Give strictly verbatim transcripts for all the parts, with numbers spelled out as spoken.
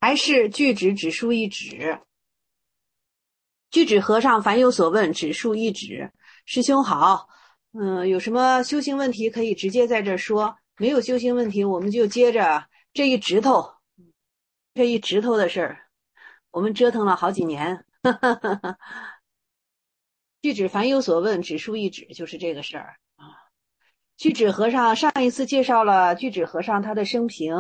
还是具指只述一指？具指和尚凡有所问，只述一指。师兄好，嗯，有什么修行问题可以直接在这说，没有修行问题我们就接着这一指头，这一指头的事儿，我们折腾了好几年。具指凡有所问，只述一指，就是这个事儿啊。具指和尚上一次介绍了具指和尚他的生平，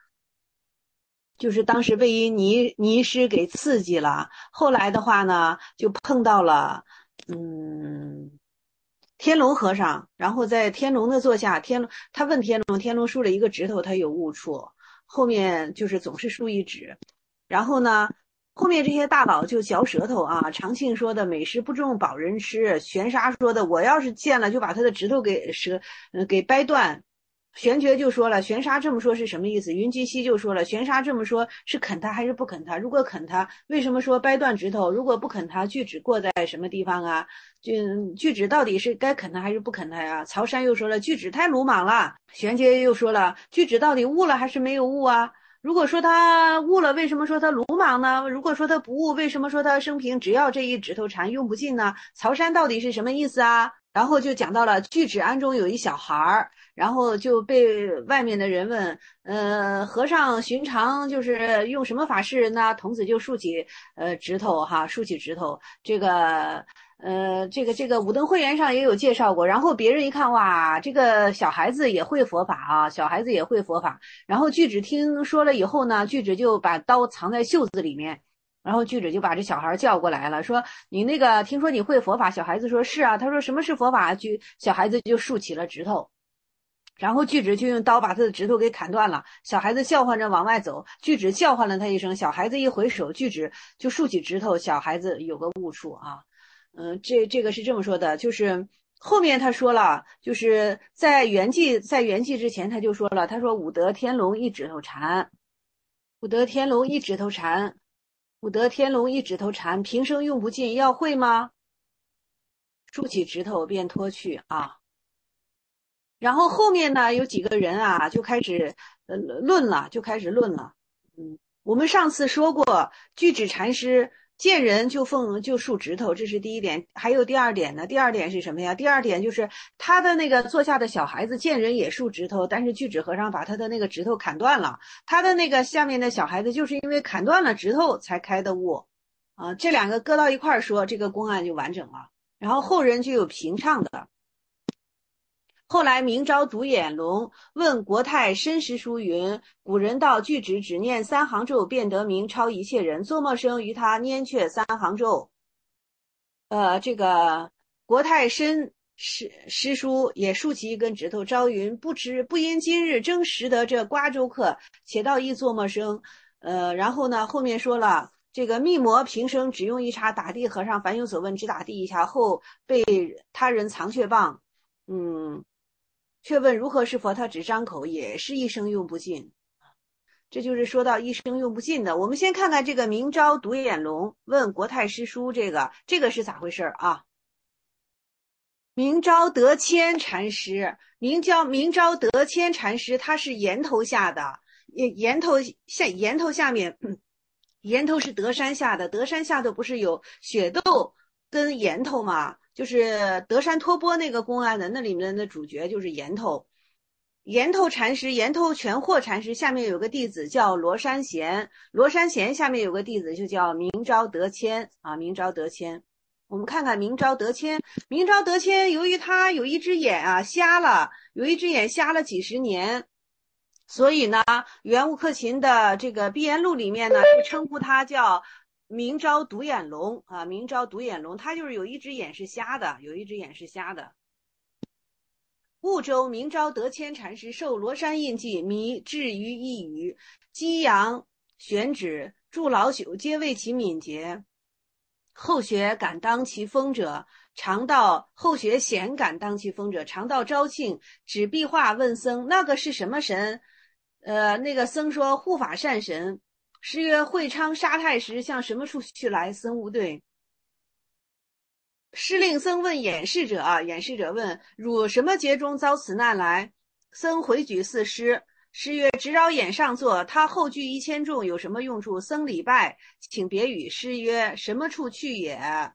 就是当时被一尼尼师给刺激了，后来的话呢，就碰到了嗯天龙和尚，然后在天龙的座下，天龙他问天龙，天龙竖了一个指头，他有误处，后面就是总是竖一指，然后呢，后面这些大佬就嚼舌头啊，长庆说的美食不中饱人吃，玄沙说的我要是见了就把他的指头给舌呃给掰断。玄觉就说了，玄沙这么说是什么意思？云居西就说了，玄沙这么说是啃他还是不啃他？如果啃他，为什么说掰断指头？如果不啃他，锯指过在什么地方啊？锯锯指到底是该啃他还是不啃他呀？曹山又说了，锯指太鲁莽了。玄觉又说了，锯指到底悟了还是没有悟啊？如果说他悟了，为什么说他鲁莽呢？如果说他不悟，为什么说他生平只要这一指头禅用不尽呢？曹山到底是什么意思啊？然后就讲到了锯指庵中有一小孩儿，然后就被外面的人问，呃，和尚寻常就是用什么法事？那童子就竖起呃指头哈，竖起指头。这个呃，这个这个武登会员上也有介绍过。然后别人一看，哇，这个小孩子也会佛法啊，小孩子也会佛法。然后锯指听说了以后呢，锯指就把刀藏在袖子里面。然后锯指就把这小孩叫过来了，说你那个听说你会佛法？小孩子说是啊。他说什么是佛法？就小孩子就竖起了指头，然后锯指就用刀把他的指头给砍断了。小孩子叫唤着往外走，锯指叫唤了他一声，小孩子一回手，锯指就竖起指头。小孩子有个误触啊，嗯、呃，这这个是这么说的，就是后面他说了，就是在圆寂在圆寂之前他就说了，他说武德天龙一指头禅，武德天龙一指头禅。武德天龙一指头禅，平生用不尽，要会吗？竖起指头便脱去啊。然后后面呢，有几个人啊，就开始呃论了，就开始论了。嗯，我们上次说过，巨指禅师见人就奉就竖指头，这是第一点。还有第二点呢？第二点是什么呀？第二点就是他的那个坐下的小孩子见人也竖指头，但是巨指和尚把他的那个指头砍断了。他的那个下面的小孩子就是因为砍断了指头才开的悟啊。这两个搁到一块儿说，这个公案就完整了。然后后人就有评唱的。后来明朝独眼龙问国泰申师叔云：古人道巨指只念三行咒便得名，超一切人。做陌生于他拈却三行咒。呃，这个国泰申师师叔也竖起一根指头，朝云：不知不因今日正识得这瓜州客，且道亦做陌生。呃，然后呢，后面说了。这个密魔平生只用一叉打地和尚，凡有所问只打地一下，后被他人藏却棒，嗯，却问如何是佛，他只张口，也是一生用不尽。这就是说到一生用不尽的。我们先看看这个明朝独眼龙问国泰师叔，这个这个是咋回事啊？明朝德谦禅师，明朝明朝德谦禅师，他是岩头下的，岩头下岩头下面。嗯岩头是德山下的，德山下头不是有雪窦跟岩头吗？就是德山托钵那个公案的，那里面的主角就是岩头。岩头禅师，岩头全获禅师下面有个弟子叫罗山贤，罗山贤下面有个弟子就叫明朝德谦啊，明朝德谦。我们看看明朝德谦，明朝德谦由于他有一只眼啊瞎了，有一只眼瞎了几十年。所以呢，袁悟克勤的这个《碧岩录》里面呢，就称呼他叫明朝独眼龙啊，明朝独眼龙，他就是有一只眼是瞎的，有一只眼是瞎的。婺州明朝德谦禅师受罗山印记，迷至于一隅，激扬选指，助老朽，皆为其敏捷。后学敢当其锋者，常道后学显敢当其锋者，常到昭庆，指壁画问僧，那个是什么神？呃，那个僧说护法善神。师曰：会昌杀太时向什么处去来？僧无对。师令僧问演示者啊，演示者问：汝什么劫中遭此难来？僧回举四师。 诗曰：直扰眼上作，他后具一千众，有什么用处？僧礼拜，请别语。诗曰：什么处去也？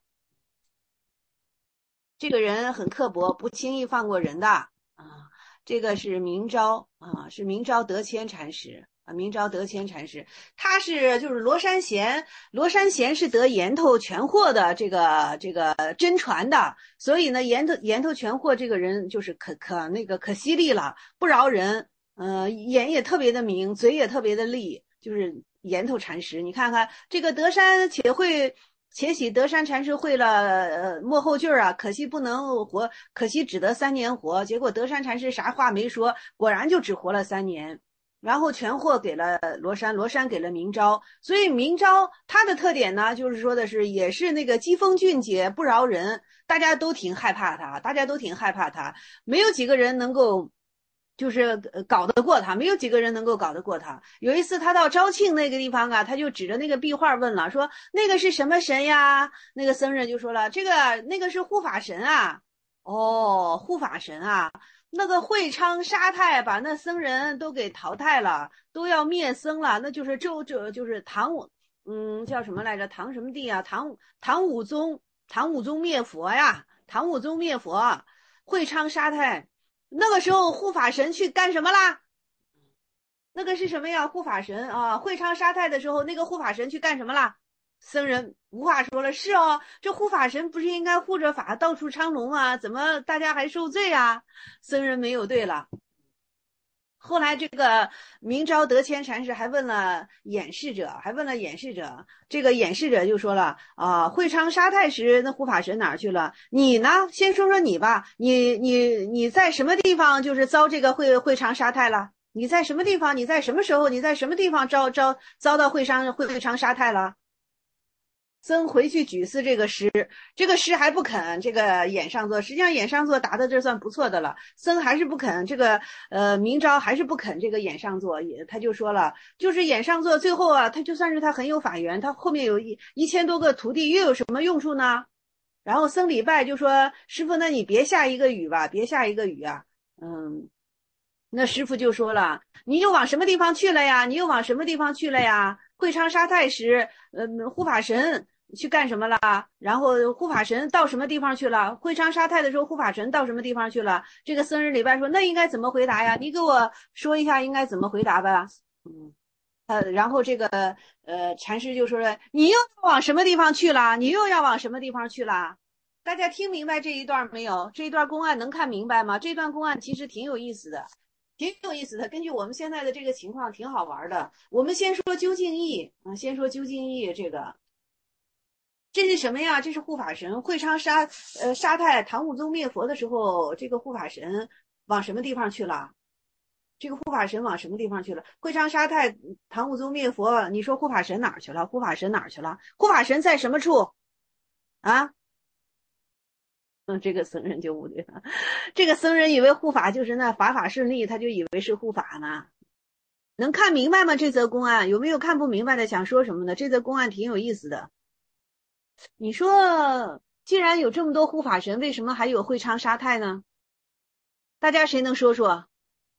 这个人很刻薄，不轻易放过人的啊。这个是明昭啊，是明昭德谦禅师啊，明昭德谦禅师，他是就是罗山贤，罗山贤是得岩头全获的这个这个真传的，所以呢，岩头岩头全获这个人就是可可那个可犀利了，不饶人，呃，眼也特别的明，嘴也特别的利，就是岩头禅师。你看看这个德山且会。且喜德山禅师会了呃幕后句啊，可惜不能活，可惜只得三年活。结果德山禅师啥话没说，果然就只活了三年。然后全获给了罗山，罗山给了明昭。所以明昭他的特点呢，就是说的是也是那个机锋俊杰，不饶人，大家都挺害怕他，大家都挺害怕他，没有几个人能够。就是搞得过他，没有几个人能够搞得过他。有一次他到昭庆那个地方啊，他就指着那个壁画问了，说那个是什么神呀？那个僧人就说了，这个那个是护法神啊。哦，护法神啊，那个会昌沙太把那僧人都给淘汰了，都要灭僧了，那就是周这就是唐武，嗯，叫什么来着？唐什么帝啊？唐唐武宗，唐武宗灭佛呀，唐武宗灭佛，会昌沙太。那个时候护法神去干什么啦？那个是什么呀？护法神啊，会昌沙太的时候，那个护法神去干什么啦？僧人无话说了，是哦，这护法神不是应该护着法到处昌隆吗？怎么大家还受罪啊？僧人没有对了。后来这个明昭德谦禅师还问了演示者，还问了演示者，这个演示者就说了啊，会昌沙太时那护法神哪儿去了？你呢？先说说你吧，你你你在什么地方就是遭这个会会昌沙太了？你在什么地方？你在什么时候？你在什么地方遭遭遭到会昌会昌沙太了？僧回去举思这个诗，这个诗还不肯这个演上座，实际上演上座答的这算不错的了，僧还是不肯这个呃明昭还是不肯这个演上座，也他就说了，就是演上座最后啊，他就算是他很有法缘，他后面有一一千多个徒弟，又有什么用处呢？然后僧礼拜就说师傅，那你别下一个雨吧，别下一个雨啊，嗯。那师傅就说了，你又往什么地方去了呀？你又往什么地方去了呀？会昌沙太时，呃，护法神去干什么了？然后护法神到什么地方去了？会昌沙太的时候，护法神到什么地方去了？这个僧人礼拜说，那应该怎么回答呀？你给我说一下应该怎么回答吧。嗯，呃，然后这个呃禅师就说了，你又要往什么地方去了？你又要往什么地方去了？大家听明白这一段没有？这一段公案能看明白吗？这段公案其实挺有意思的。挺有意思的，根据我们现在的这个情况，挺好玩的。我们先说究竟义啊，先说究竟义，这个这是什么呀？这是护法神会昌沙呃沙太唐武宗灭佛的时候，这个护法神往什么地方去了？这个护法神往什么地方去了？会昌沙太唐武宗灭佛，你说护法神哪儿去了？护法神哪儿去了？护法神在什么处啊？嗯，这个僧人就不对了。这个僧人以为护法就是那法法顺利，他就以为是护法呢。能看明白吗？这则公案有没有看不明白的？想说什么呢？这则公案挺有意思的。你说，既然有这么多护法神，为什么还有会昌沙太呢？大家谁能说说？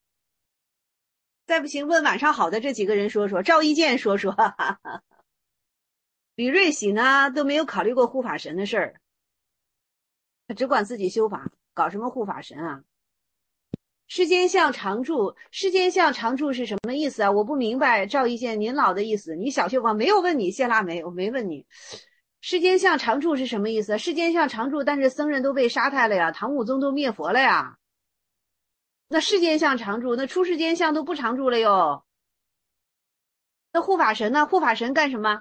再不行，问晚上好的这几个人说说。赵一健说说，哈哈哈。李瑞喜呢都没有考虑过护法神的事儿，他只管自己修法，搞什么护法神啊？世间相常住，世间相常住是什么意思啊？我不明白赵一健您老的意思。你小学光没有问你谢腊梅，我没问你。世间相常住是什么意思？世间相常住，但是僧人都被杀害了呀，唐武宗都灭佛了呀。那世间相常住，那出世间相都不常住了哟。那护法神呢？护法神干什么？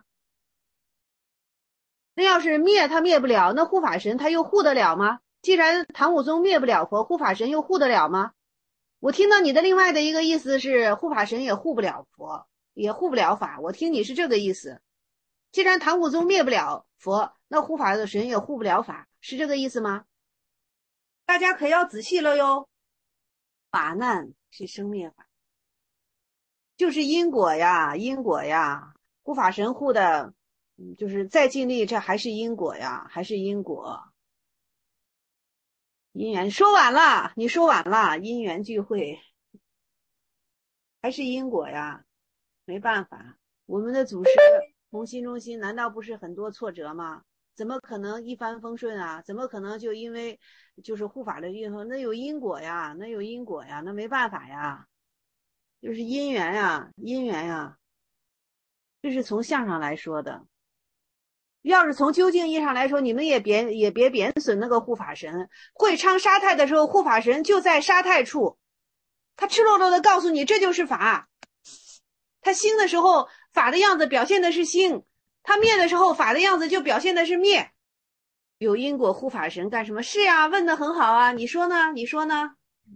那要是灭他灭不了，那护法神他又护得了吗？既然唐武宗灭不了佛，护法神又护得了吗？我听到你的另外的一个意思是护法神也护不了佛，也护不了法。我听你是这个意思。既然唐武宗灭不了佛，那护法的神也护不了法，是这个意思吗？大家可要仔细了哟。法难是生灭法，就是因果呀，因果呀。护法神护的，嗯，就是再尽力，这还是因果呀，还是因果。因缘说晚了，你说晚了，因缘聚会。 还是因果呀？没办法，我们的祖师从心中心，难道不是很多挫折吗？怎么可能一帆风顺啊？怎么可能就因为就是护法的运作，那有因果呀，那有因果呀，那没办法呀，就是因缘呀，因缘呀，这是从相上来说的。要是从究竟意义上来说，你们也别也别贬损那个护法神。会昌杀太的时候，护法神就在杀太处，他赤裸裸的告诉你，这就是法。他兴的时候，法的样子表现的是兴；他灭的时候，法的样子就表现的是灭。有因果护法神干什么？是呀，问得很好啊，你说呢？你说呢？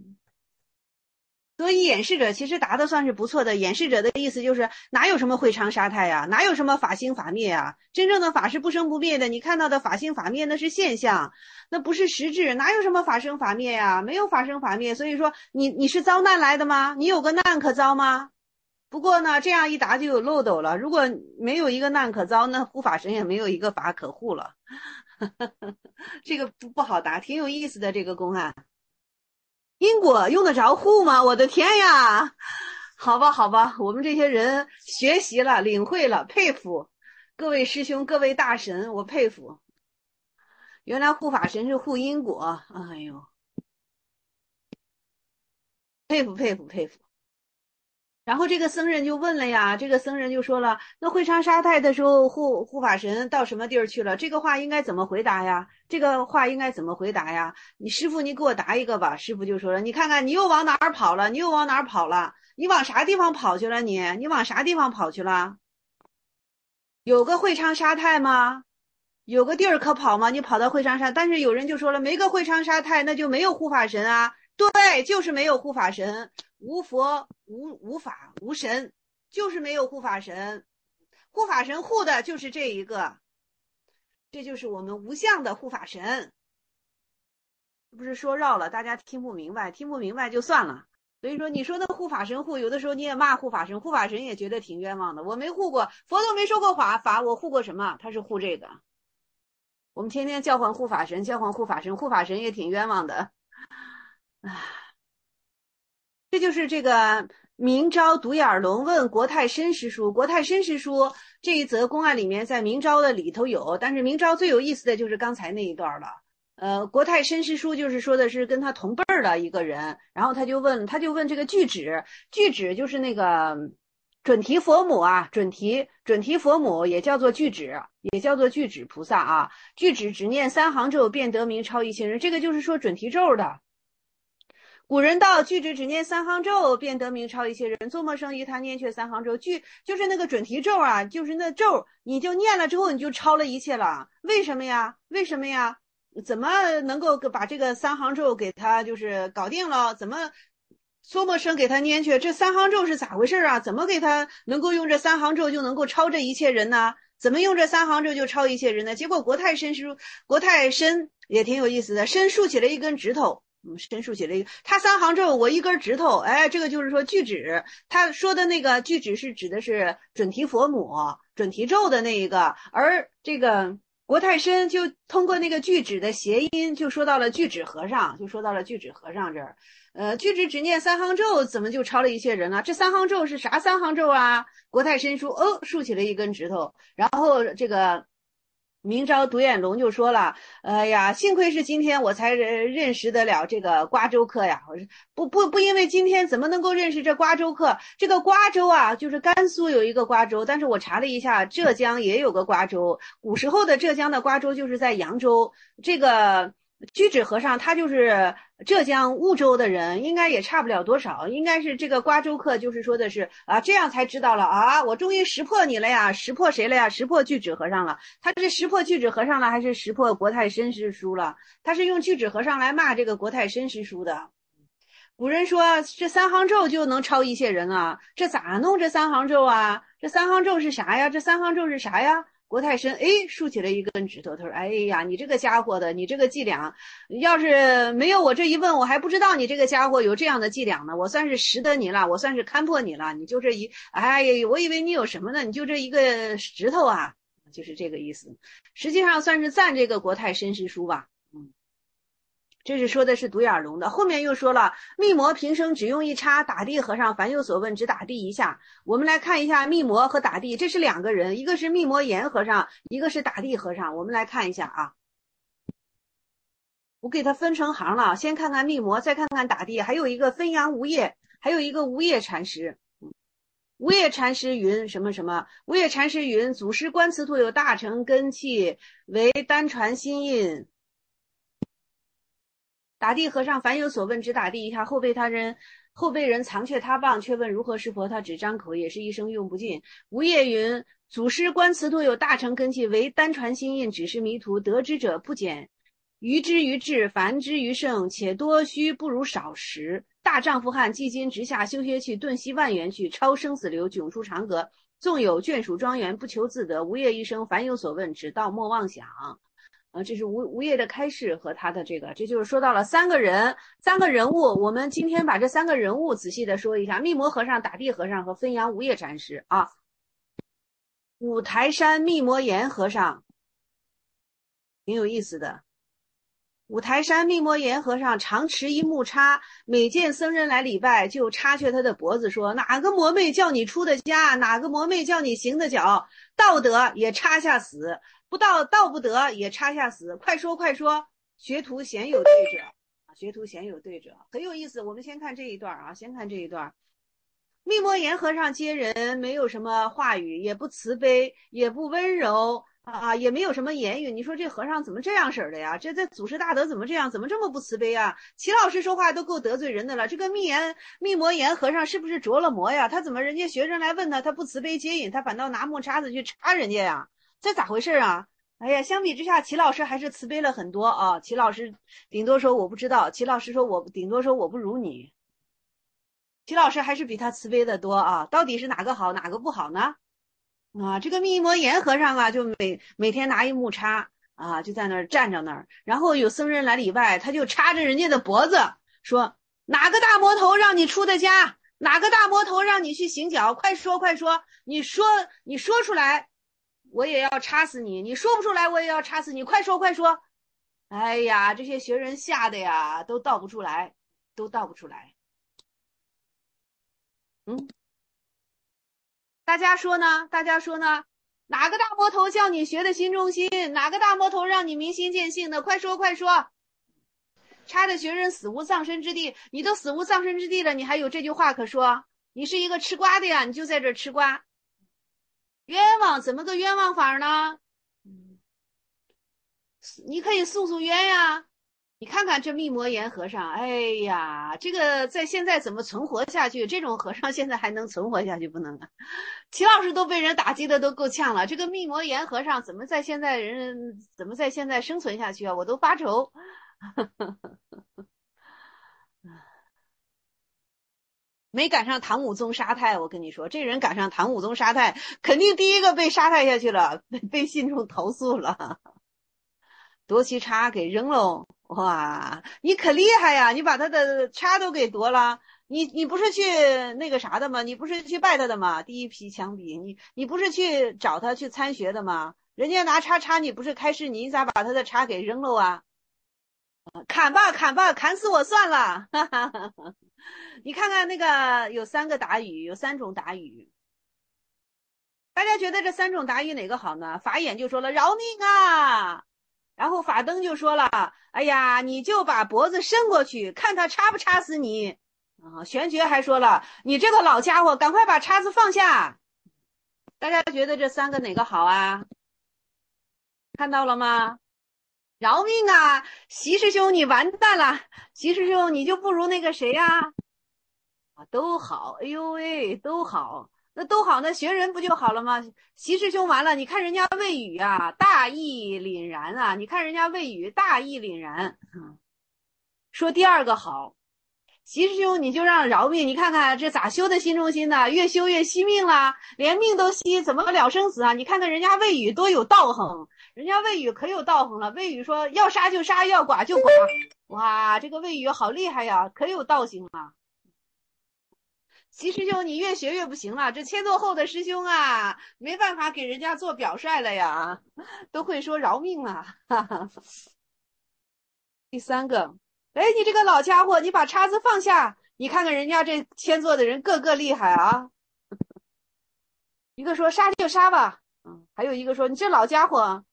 所以演示者其实答的算是不错的。演示者的意思就是哪有什么会昌杀太呀，哪有什么法兴法灭呀？真正的法是不生不灭的，你看到的法兴法灭那是现象，那不是实质。哪有什么法生法灭呀？没有法生法灭。所以说你你是遭难来的吗？你有个难可遭吗？不过呢，这样一答就有漏斗了。如果没有一个难可遭，那护法神也没有一个法可护了。这个不不好答，挺有意思的这个公案。因果用得着护吗？我的天呀！好吧，好吧，我们这些人学习了，领会了，佩服各位师兄、各位大神，我佩服。原来护法神是护因果，哎呦，佩服佩服佩服。然后这个僧人就问了呀，这个僧人就说了，那会昌杀太的时候，护护法神到什么地儿去了？这个话应该怎么回答呀？这个话应该怎么回答呀？你师傅，你给我答一个吧。师傅就说了，你看看你又往哪儿跑了？你又往哪儿跑了？你往啥地方跑去了你？你往啥地方跑去了？有个会昌杀太吗？有个地儿可跑吗？你跑到会昌杀，但是有人就说了，没个会昌杀太，那就没有护法神啊。对，就是没有护法神，无佛无无法无神，就是没有护法神。护法神护的就是这一个，这就是我们无相的护法神。不是说绕了，大家听不明白，听不明白就算了。所以说，你说的护法神护，有的时候你也骂护法神，护法神也觉得挺冤枉的。我没护过，佛都没说过法法，我护过什么？他是护这个。我们天天叫唤护法神，叫唤护法神，护法神也挺冤枉的。唉，这就是这个明朝独眼龙问国泰申师叔。国泰申师叔这一则公案里面，在明朝的里头有，但是明朝最有意思的就是刚才那一段了。呃，国泰申师叔就是说的是跟他同辈儿的一个人，然后他就问，他就问这个巨指，巨指就是那个准提佛母啊，准提准提佛母也叫做巨指，也叫做巨指菩萨啊。巨指只念三行咒便得名超一切人，这个就是说准提咒的。古人道，巨指只念三行咒便得名超一切人，做陌生于他念却三行咒。巨就是那个准提咒啊，就是那咒，你就念了之后你就超了一切了。为什么呀？为什么呀？怎么能够把这个三行咒给他就是搞定了？怎么做陌生给他念去？这三行咒是咋回事啊？怎么给他能够用这三行咒就能够超这一切人呢？怎么用这三行咒就超一切人呢？结果国泰申师国泰申也挺有意思的，申竖起了一根指头。嗯，申竖起了一个，他三行咒，我一根指头，哎，这个就是说巨指，他说的那个巨指是指的是准提佛母、准提咒的那一个，而这个国泰申就通过那个巨指的谐音，就说到了巨指和尚，就说到了巨指和尚这儿。呃，巨指只念三行咒，怎么就超了一切人了？这三行咒是啥三行咒啊？国泰申说，哦，竖起了一根指头，然后这个。明朝独眼龙就说了，哎呀，幸亏是今天我才认识得了这个瓜州客呀！不不不，因为今天怎么能够认识这瓜州客？这个瓜州啊，就是甘肃有一个瓜州，但是我查了一下，浙江也有个瓜州。古时候的浙江的瓜州就是在扬州。这个居止和尚他就是浙江婺州的人，应该也差不了多少，应该是这个瓜州客，就是说的是啊，这样才知道了啊，我终于识破你了呀，识破谁了呀？识破居止和尚了。他是识破居止和尚了，还是识破国泰申师叔了？他是用居止和尚来骂这个国泰申师叔的。古人说这三行咒就能超一切人啊，这咋弄这三行咒啊？这三行咒是啥呀？这三行咒是啥呀？国泰申哎竖起了一根指头，他说：“哎呀，你这个家伙的，你这个伎俩，要是没有我这一问，我还不知道你这个家伙有这样的伎俩呢。我算是识得你了，我算是看破你了。你就这一，哎，我以为你有什么呢？你就这一个指头啊，就是这个意思。实际上算是赞这个国泰申师叔吧。嗯， 这是说的是独眼龙的。后面又说了，密磨平生只用一叉，打地和尚凡有所问，只打地一下。我们来看一下密磨和打地，这是两个人，一个是密磨严和尚，一个是打地和尚。我们来看一下啊，我给它分成行了，先看看密磨，再看看打地，还有一个汾阳无业，还有一个无业禅师。无业禅师云什么什么？无业禅师云：祖师观此土有大成根器，为单传心印。打地和尚凡有所问，只打地一下，后被他人后被人藏却他棒，却问如何是佛，他只张口，也是一生用不尽。无业云：祖师观此土有大成根器，为单传心印，只是迷途，得之者不减。愚之于智，凡之于圣，且多须不如少时。大丈夫汉，既今直下修学去，顿息万元去，超生死流，迥出长阁。纵有眷属庄园，不求自得。无业一生，凡有所问，只道莫妄想。呃，这是无无业的开示和他的这个，这就是说到了三个人，三个人物。我们今天把这三个人物仔细的说一下：密磨和尚、打地和尚和汾阳无业禅师啊。五台山密磨严和尚，挺有意思的。五台山密磨严和尚常持一木叉，每见僧人来礼拜，就叉却他的脖子说：哪个魔魅叫你出的家？哪个魔魅叫你行的脚？道德也叉下死，不道道不得也叉下死。快说快说！学徒鲜有对者，学徒鲜有对者，很有意思。我们先看这一段啊，先看这一段。密磨严和尚接人没有什么话语，也不慈悲，也不温柔。啊，也没有什么言语。你说这和尚怎么这样式儿的呀？这这祖师大德怎么这样？怎么这么不慈悲啊？齐老师说话都够得罪人的了，这个密严密磨严和尚是不是着了魔呀？他怎么人家学生来问他，他不慈悲接引，他反倒拿木叉子去插人家呀？这咋回事啊？哎呀，相比之下，齐老师还是慈悲了很多啊。齐老师顶多说我不知道，齐老师说我顶多说我不如你。齐老师还是比他慈悲的多啊。到底是哪个好，哪个不好呢？啊，这个密磨严和尚啊，就每每天拿一木叉啊，就在那儿站着那儿，然后有僧人来礼拜，他就插着人家的脖子，说哪个大魔头让你出的家？哪个大魔头让你去行脚？快说快说！你说你说出来，我也要插死你；你说不出来，我也要插死你！快说快说！哎呀，这些学人吓得呀，都道不出来，都道不出来。嗯。大家说呢？大家说呢？哪个大魔头叫你学的心中心？哪个大魔头让你明心见性的？快说快说！插的学人死无葬身之地，你都死无葬身之地了，你还有这句话可说？你是一个吃瓜的呀，你就在这吃瓜，冤枉怎么个冤枉法呢？你可以诉诉冤呀。你看看这密磨严和尚，哎呀，这个在现在怎么存活下去？这种和尚现在还能存活下去不能啊？齐老师都被人打击的都够呛了，这个密磨严和尚怎么在现在人怎么在现在生存下去啊？我都发愁。没赶上唐武宗杀太，我跟你说，这人赶上唐武宗杀太，肯定第一个被杀太下去了，被被信众投诉了，夺其叉给扔喽。哇，你可厉害呀！你把他的叉都给夺了。你你不是去那个啥的吗？你不是去拜他的吗？第一批枪毙，你你不是去找他去参学的吗？人家拿叉叉你不是开示你，你咋把他的叉给扔了啊？砍吧砍吧，砍死我算了。哈哈哈哈。你看看那个有三个答语，有三种答语。大家觉得这三种答语哪个好呢？法眼就说了饶命啊，然后法灯就说了，哎呀，你就把脖子伸过去，看他插不插死你。啊，玄觉还说了，你这个老家伙，赶快把叉子放下。大家觉得这三个哪个好啊？看到了吗？饶命啊！习师兄，你完蛋了！习师兄，你就不如那个谁呀？啊，都好。哎呦喂，都好。那都好，那学人不就好了吗？习师兄完了，你看人家魏语啊，大义凛然啊！你看人家魏语大义凛然。嗯，说第二个好。习师兄，你就让饶命，你看看这咋修的心中心呢？越修越惜命了，连命都惜，怎么了生死啊？你看看人家魏语多有道行，人家魏语可有道行了。魏语说要杀就杀，要剐就剐。哇，这个魏语好厉害呀，可有道行啊！习师兄，你越学越不行了，这迁座后的师兄啊，没办法给人家做表率了呀，都会说饶命了。哈哈。第三个。 哎，你这个老家伙，你把叉子放下，你看看人家这签座的人个个厉害啊。一个说杀就杀吧，嗯，还有一个说你这老家伙，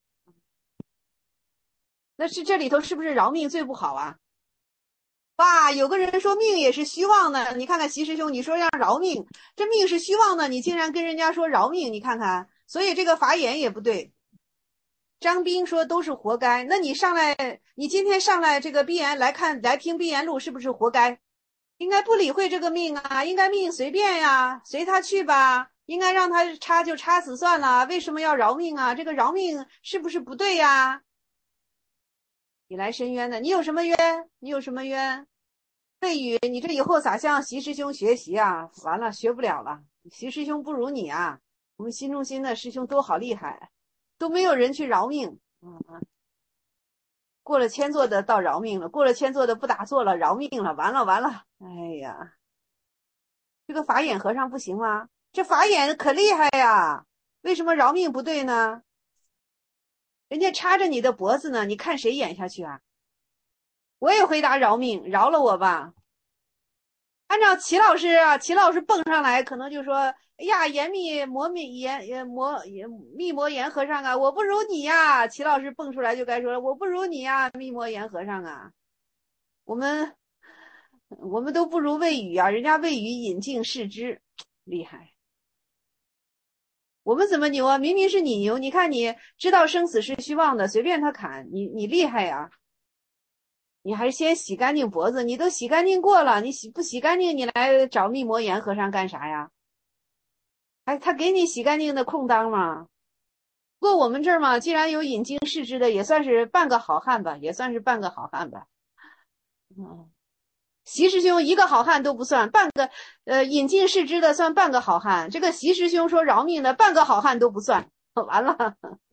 那是这里头是不是饶命最不好啊？哇，有个人说命也是虚妄的，你看看习师兄，你说让饶命，这命是虚妄的，你竟然跟人家说饶命，你看看，所以这个法眼也不对。张斌说都是活该，那你上来，你今天上来这个闭言来看来听闭言录是不是活该？应该不理会这个命啊，应该命随便呀，随他去吧，应该让他插就插死算了，为什么要饶命啊？这个饶命是不是不对呀？你来申冤的，你有什么冤？你有什么冤？魏宇，你这以后咋向习师兄学习啊？完了，学不了了。习师兄不如你啊！我们新中心的师兄都好厉害，都没有人去饶命。嗯，过了千座的到饶命了，过了千座的不打坐了，饶命了，完了完了！哎呀，这个法眼和尚不行吗？这法眼可厉害呀！为什么饶命不对呢？人家插着你的脖子呢，你看谁演下去啊？我也回答饶命，饶了我吧。按照齐老师啊，齐老师蹦上来，可能就说：“哎呀，严密魔密严魔密魔严和尚啊，我不如你呀。”齐老师蹦出来就该说了：“我不如你呀，密魔严和尚啊，我们我们都不如魏宇啊，人家魏宇引颈视之，厉害。我们怎么牛啊？明明是你牛，你看你知道生死是虚妄的，随便他砍，你你厉害呀。”你还是先洗干净脖子，你都洗干净过了，你洗不洗干净，你来找密魔严和尚干啥呀？还他给你洗干净的空当吗？不过我们这儿嘛，既然有引经视之的，也算是半个好汉吧，也算是半个好汉吧。嗯，习师兄一个好汉都不算，半个呃引经视之的算半个好汉，这个习师兄说饶命的半个好汉都不算，完了。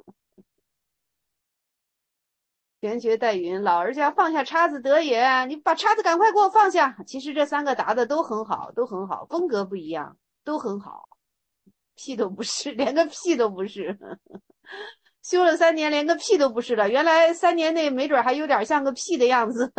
玄觉带云，老人家放下叉子得也，你把叉子赶快给我放下。其实这三个答的都很好，都很好，风格不一样，都很好，屁都不是，连个屁都不是。修了三年，连个屁都不是了。原来三年内没准还有点像个屁的样子。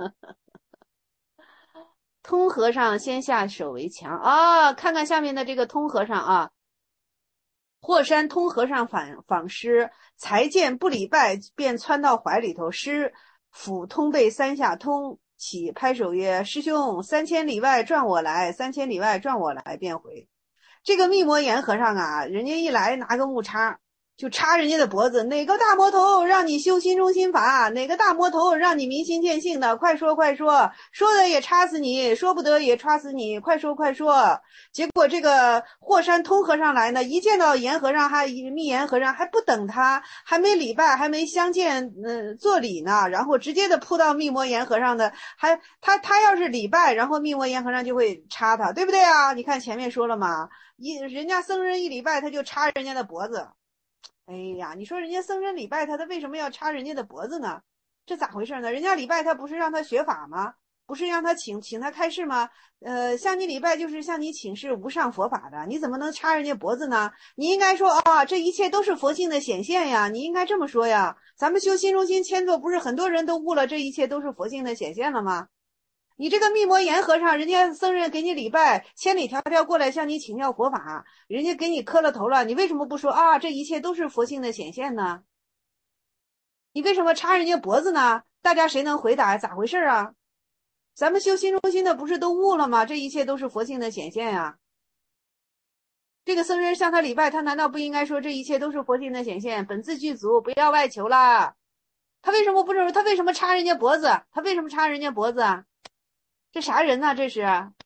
通和尚先下手为强啊！看看下面的这个通和尚啊。霍山通和尚访访师，才见不礼拜，便窜到怀里头。师抚通背三下，通起拍手曰：“师兄，三千里外转我来，三千里外转我来。”便回。这个密摩严和尚啊，人家一来拿个木叉就插人家的脖子，哪个大魔头让你修心中心法？哪个大魔头让你明心见性的？快说快说，说得也插死你，说不得也插死你，快说快说。结果这个霍山通和尚来呢，一见到严和尚，还密严和尚还不等他，还没礼拜，还没相见，呃，做礼呢，然后直接的扑到密摩严和尚的，还他他要是礼拜，然后密摩严和尚就会插他，对不对啊？你看前面说了嘛，一人家僧人一礼拜，他就插人家的脖子。哎呀，你说人家僧人礼拜他，他为什么要插人家的脖子呢？这咋回事呢？人家礼拜他不是让他学法吗？不是让他请请他开示吗？呃，向你礼拜就是向你请示无上佛法的，你怎么能插人家脖子呢？你应该说啊，这一切都是佛性的显现呀，你应该这么说呀。咱们修心中心千座，不是很多人都悟了这一切都是佛性的显现了吗？你这个密摩严和尚，人家僧人给你礼拜，千里迢迢过来向你请教佛法，人家给你磕了头了，你为什么不说啊？这一切都是佛性的显现呢？你为什么插人家脖子呢？大家谁能回答？咋回事啊？咱们修心中心的不是都悟了吗？这一切都是佛性的显现呀。这个僧人向他礼拜，他难道不应该说这一切都是佛性的显现？本自具足，不要外求啦。他为什么不是？他为什么插人家脖子？他为什么插人家脖子啊？这啥人呢？这是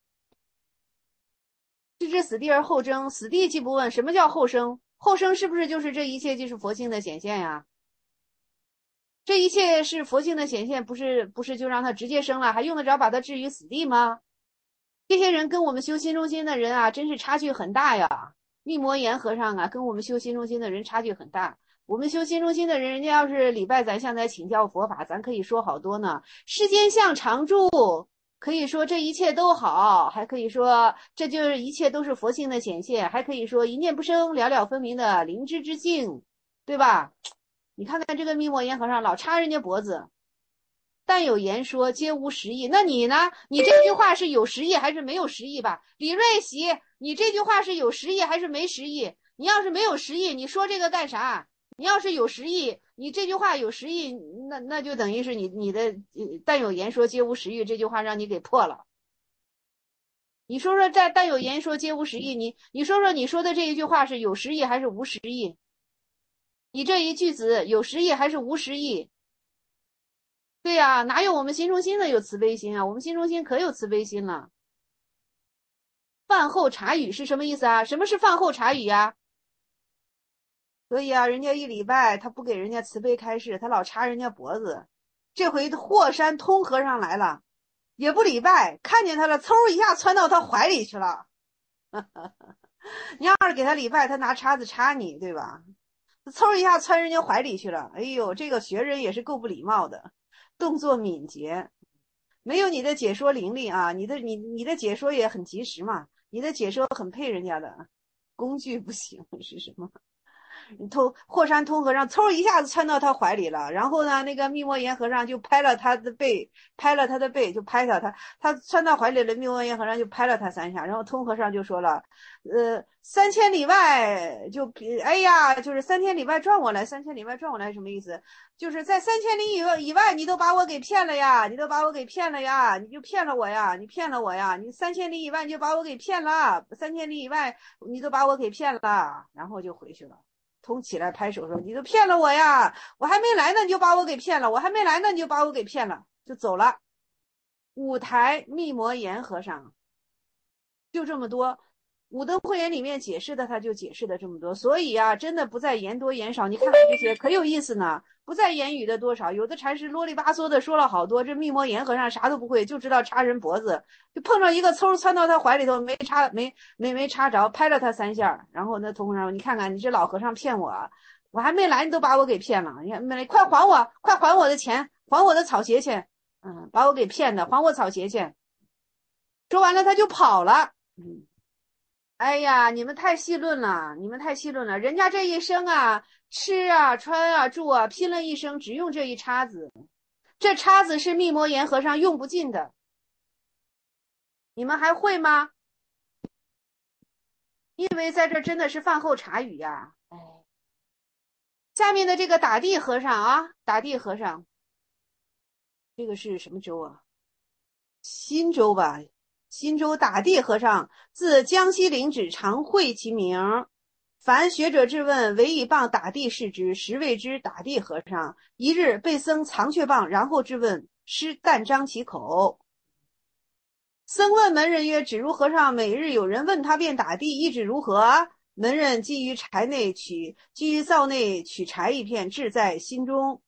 置之死地而后生，死地既不问，什么叫后生？后生是不是就是这一切就是佛性的显现呀？这一切是佛性的显现，不是不是就让他直接生了，还用得着把他置于死地吗？这些人跟我们修心中心的人啊，真是差距很大呀。密摩严和尚啊，跟我们修心中心的人差距很大。我们修心中心的人，人家要是礼拜咱向他请教佛法，咱可以说好多呢。世间相常住。可以说这一切都好，还可以说这就是一切都是佛性的显现，还可以说一念不生，了了分明的灵知之境，对吧？你看看这个密摩严和尚老插人家脖子， 但有言说，皆无实意。那你呢？你这句话是有实意还是没有实意吧？李瑞喜，你这句话是有实意还是没实意？你要是没有实意，你说这个干啥？你要是有实意，你这句话有实意，那那就等于是你你的但有言说，皆无实意这句话让你给破了。你说说在但有言说，皆无实意，你你说说你说的这一句话是有实意还是无实意？你这一句子有实意还是无实意？对呀、啊，哪有我们心中心的有慈悲心啊？我们心中心可有慈悲心了。饭后茶语是什么意思啊？什么是饭后茶语呀、啊？所以啊，人家一礼拜他不给人家慈悲开示，他老插人家脖子。这回霍山通和尚来了，也不礼拜，看见他了，嗖一下窜到他怀里去了。你要是给他礼拜，他拿叉子插你，对吧？嗖一下窜人家怀里去了。哎呦，这个学人也是够不礼貌的，动作敏捷，没有你的解说伶俐啊！你的你你的解说也很及时嘛，你的解说很配人家的，工具不行是什么？通霍山通和尚嗖一下子窜到他怀里了，然后呢，那个密摩岩和尚就拍了他的背，拍了他的背，就拍他，他他窜到怀里了，密摩岩和尚就拍了他三下，然后通和尚就说了，呃，三千里外就，哎呀，就是三千里外撞我来，三千里外撞我来什么意思？就是在三千里以外以外，你都把我给骗了呀，你都把我给骗了呀，你就骗了我呀，你骗了我呀，你三千里以外你就把我给骗了，三千里以外你都把我给骗了，然后就回去了。通起来拍手说：“你都骗了我呀！我还没来呢，你就把我给骗了；我还没来呢，你就把我给骗了，就走了。”五台密摩岩和尚就这么多，五灯会言里面解释的，他就解释的这么多。所以啊，真的不在言多言少。你看看这些可有意思呢，不在言语的多少。有的禅师啰里吧嗦的说了好多，这密摩岩和尚啥都不会，就知道插人脖子，就碰着一个嗖窜到他怀里头，没插没没没插着，拍了他三下。然后那通和尚说：“你看看你这老和尚骗我，我还没来，你都把我给骗了。你看没来，快还我，快还我的钱，还我的草鞋去。嗯，把我给骗的，还我草鞋去。”说完了他就跑了。嗯。哎呀，你们太细论了，你们太细论了。人家这一生啊，吃啊、穿啊、住啊，拼了一生，只用这一叉子。这叉子是密摩岩和尚用不尽的，你们还会吗？因为在这真的是饭后茶语呀。哎，下面的这个打地和尚啊，打地和尚，这个是什么州啊？新州吧。新州打地和尚，自江西领旨，常会其名。凡学者质问，唯以棒打地视之，实谓之打地和尚。一日被僧藏却棒，然后质问，师但张其口。僧问门人曰：“只如和尚每日有人问他便打地，意旨如何？”门人即于柴内取，即于灶内取柴一片，置在心中。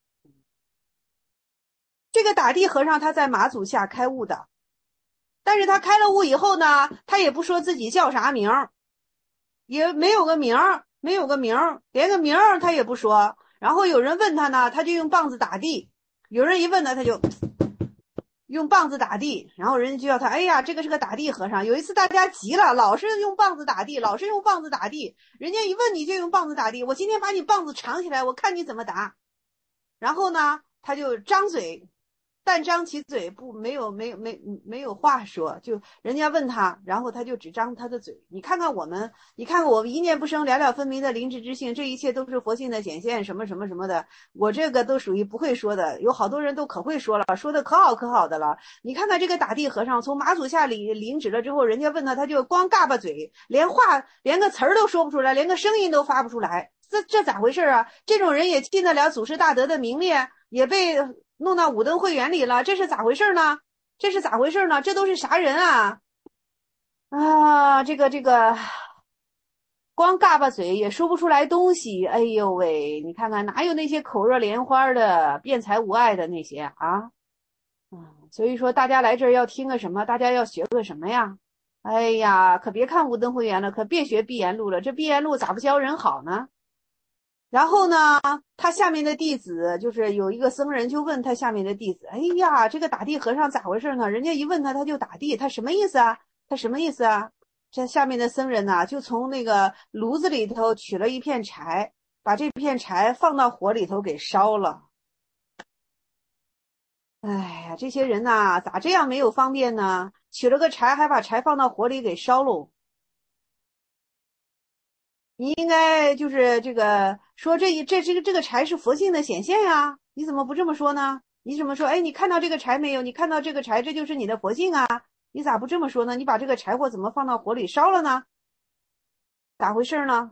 这个打地和尚他在马祖下开悟的。但是他开了悟以后呢，他也不说自己叫啥名，也没有个名，没有个名，连个名他也不说。然后有人问他呢，他就用棒子打地。有人一问呢，他就用棒子打地。然后人家就叫他，哎呀，这个是个打地和尚。有一次大家急了，老是用棒子打地，老是用棒子打地。人家一问你就用棒子打地，我今天把你棒子藏起来，我看你怎么打。然后呢，他就张嘴。但张起嘴不没有没有没没有话说，就人家问他，然后他就只张他的嘴。你看看我们，你看看我们一念不生了了分明的灵智之性，这一切都是佛性的显现，什么什么什么的。我这个都属于不会说的，有好多人都可会说了，说的可好可好的了。你看看这个打地和尚从马祖下里领旨了之后，人家问他，他就光嘎巴嘴，连话连个词儿都说不出来，连个声音都发不出来。这这咋回事啊？这种人也进得了祖师大德的名列，也被弄到五灯会员里了，这是咋回事呢？这是咋回事呢？这都是啥人啊？啊，这个这个，光嘎巴嘴也说不出来东西。哎呦喂，你看看哪有那些口若莲花的、辩才无碍的那些啊？嗯，所以说大家来这儿要听个什么？大家要学个什么呀？哎呀，可别看五灯会员了，可别学闭言录了。这闭言录咋不教人好呢？然后呢，他下面的弟子就是有一个僧人就问他下面的弟子，哎呀，这个打地和尚咋回事呢？人家一问他，他就打地，他什么意思啊？他什么意思啊？这下面的僧人呢，就从那个炉子里头取了一片柴，把这片柴放到火里头给烧了。 哎呀，这些人呐，咋这样没有方便呢？取了个柴，还把柴放到火里给烧喽。你应该就是这个说这一这这个这个柴是佛性的显现呀，你怎么不这么说呢？你怎么说？哎，你看到这个柴没有？你看到这个柴，这就是你的佛性啊！你咋不这么说呢？你把这个柴火怎么放到火里烧了呢？咋回事呢？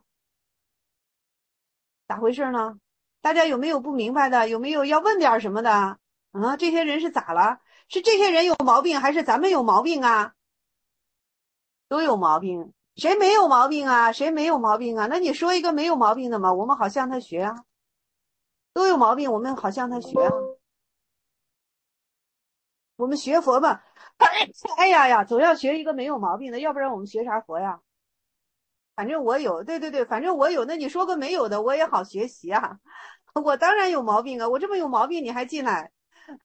咋回事呢？大家有没有不明白的？有没有要问点什么的？啊，这些人是咋了？是这些人有毛病，还是咱们有毛病啊？都有毛病，谁没有毛病啊？谁没有毛病啊？那你说一个没有毛病的嘛？我们好向他学啊。都有毛病，我们好向他学啊。我们学佛嘛，哎呀呀，总要学一个没有毛病的，要不然我们学啥佛呀？反正我有，对对对，反正我有，那你说个没有的，我也好学习啊。我当然有毛病啊，我这么有毛病，你还进来？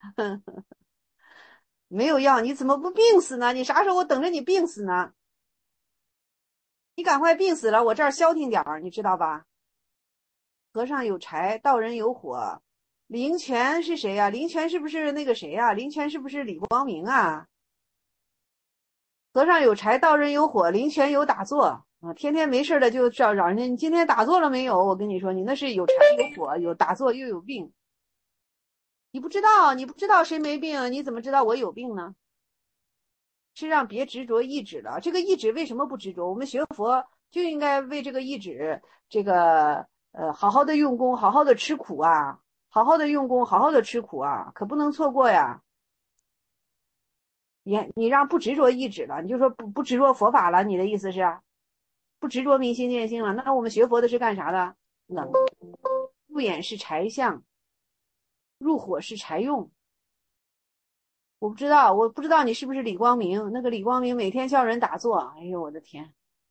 没有药，你怎么不病死呢？你啥时候我等着你病死呢？你赶快病死了，我这儿消停点儿，你知道吧？和尚有柴，道人有火。灵泉是谁呀、灵泉是不是那个谁呀、灵泉是不是李光明啊？和尚有柴，道人有火，灵泉有打坐啊！天天没事的就找找人家，你今天打坐了没有？我跟你说，你那是有柴有火，有打坐又有病。你不知道，你不知道谁没病，你怎么知道我有病呢？是让别执着意志了。这个意志为什么不执着？我们学佛就应该为这个意志，这个呃，好好的用功，好好的吃苦啊，好好的用功，好好的吃苦啊，可不能错过呀。你你让不执着意志了，你就说不不执着佛法了，你的意思是不执着明心见性了？那我们学佛的是干啥的？冷入眼是柴相，入火是柴用。我不知道，我不知道你是不是李光明？那个李光明每天叫人打坐，哎呦我的天！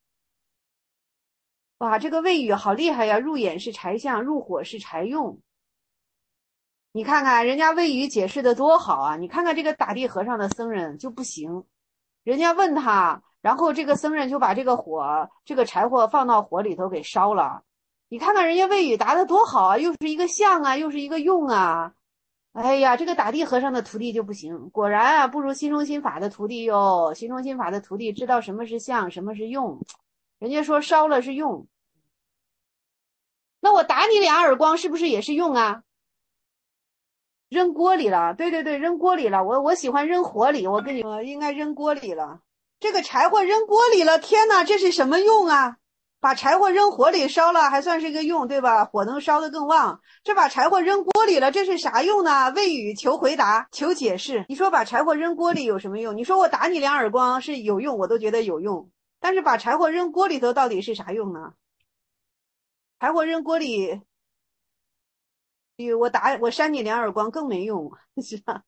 哇，这个谓语好厉害呀！入眼是柴相，入火是柴用。你看看人家谓语解释的多好啊！你看看这个打地和尚的僧人就不行，人家问他，然后这个僧人就把这个火、这个柴火放到火里头给烧了。你看看人家谓语答的多好啊，又是一个相啊，又是一个用啊。哎呀，这个打地和尚的徒弟就不行，果然啊，不如心中心法的徒弟哟。心中心法的徒弟知道什么是相，什么是用。人家说烧了是用，那我打你两耳光是不是也是用啊？扔锅里了，对对对，扔锅里了。我我喜欢扔火里，我跟你说，应该扔锅里了。这个柴火扔锅里了，天哪，这是什么用啊？把柴火扔火里烧了，还算是一个用，对吧？火能烧得更旺。这把柴火扔锅里了，这是啥用呢？谓语求回答，求解释。你说把柴火扔锅里有什么用？你说我打你两耳光是有用，我都觉得有用。但是把柴火扔锅里头到底是啥用呢？柴火扔锅里，比我打我扇你两耳光更没用，是吧？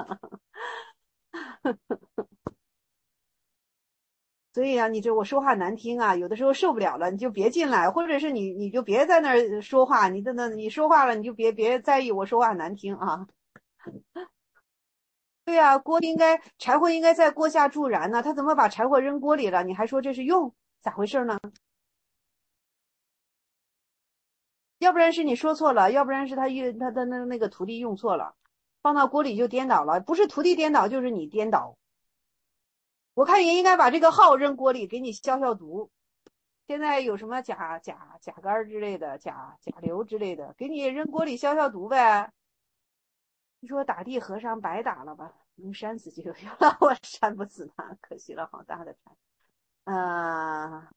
所以啊，你这我说话难听啊，有的时候受不了了，你就别进来，或者是你你就别在那儿说话，你在那你说话了，你就别别在意我说话难听啊。对呀、啊，锅应该柴火应该在锅下助燃呢，他怎么把柴火扔锅里了？你还说这是用，咋回事呢？要不然是你说错了，要不然是他用他的那那个徒弟用错了，放到锅里就颠倒了，不是徒弟颠倒就是你颠倒。我看你应该把这个号扔锅里，给你消消毒。现在有什么甲甲甲肝之类的，甲甲流之类的，给你扔锅里消消毒呗。你说打地和尚白打了吧？能扇死就有了，我扇不死他，可惜了，好大的柴。呃，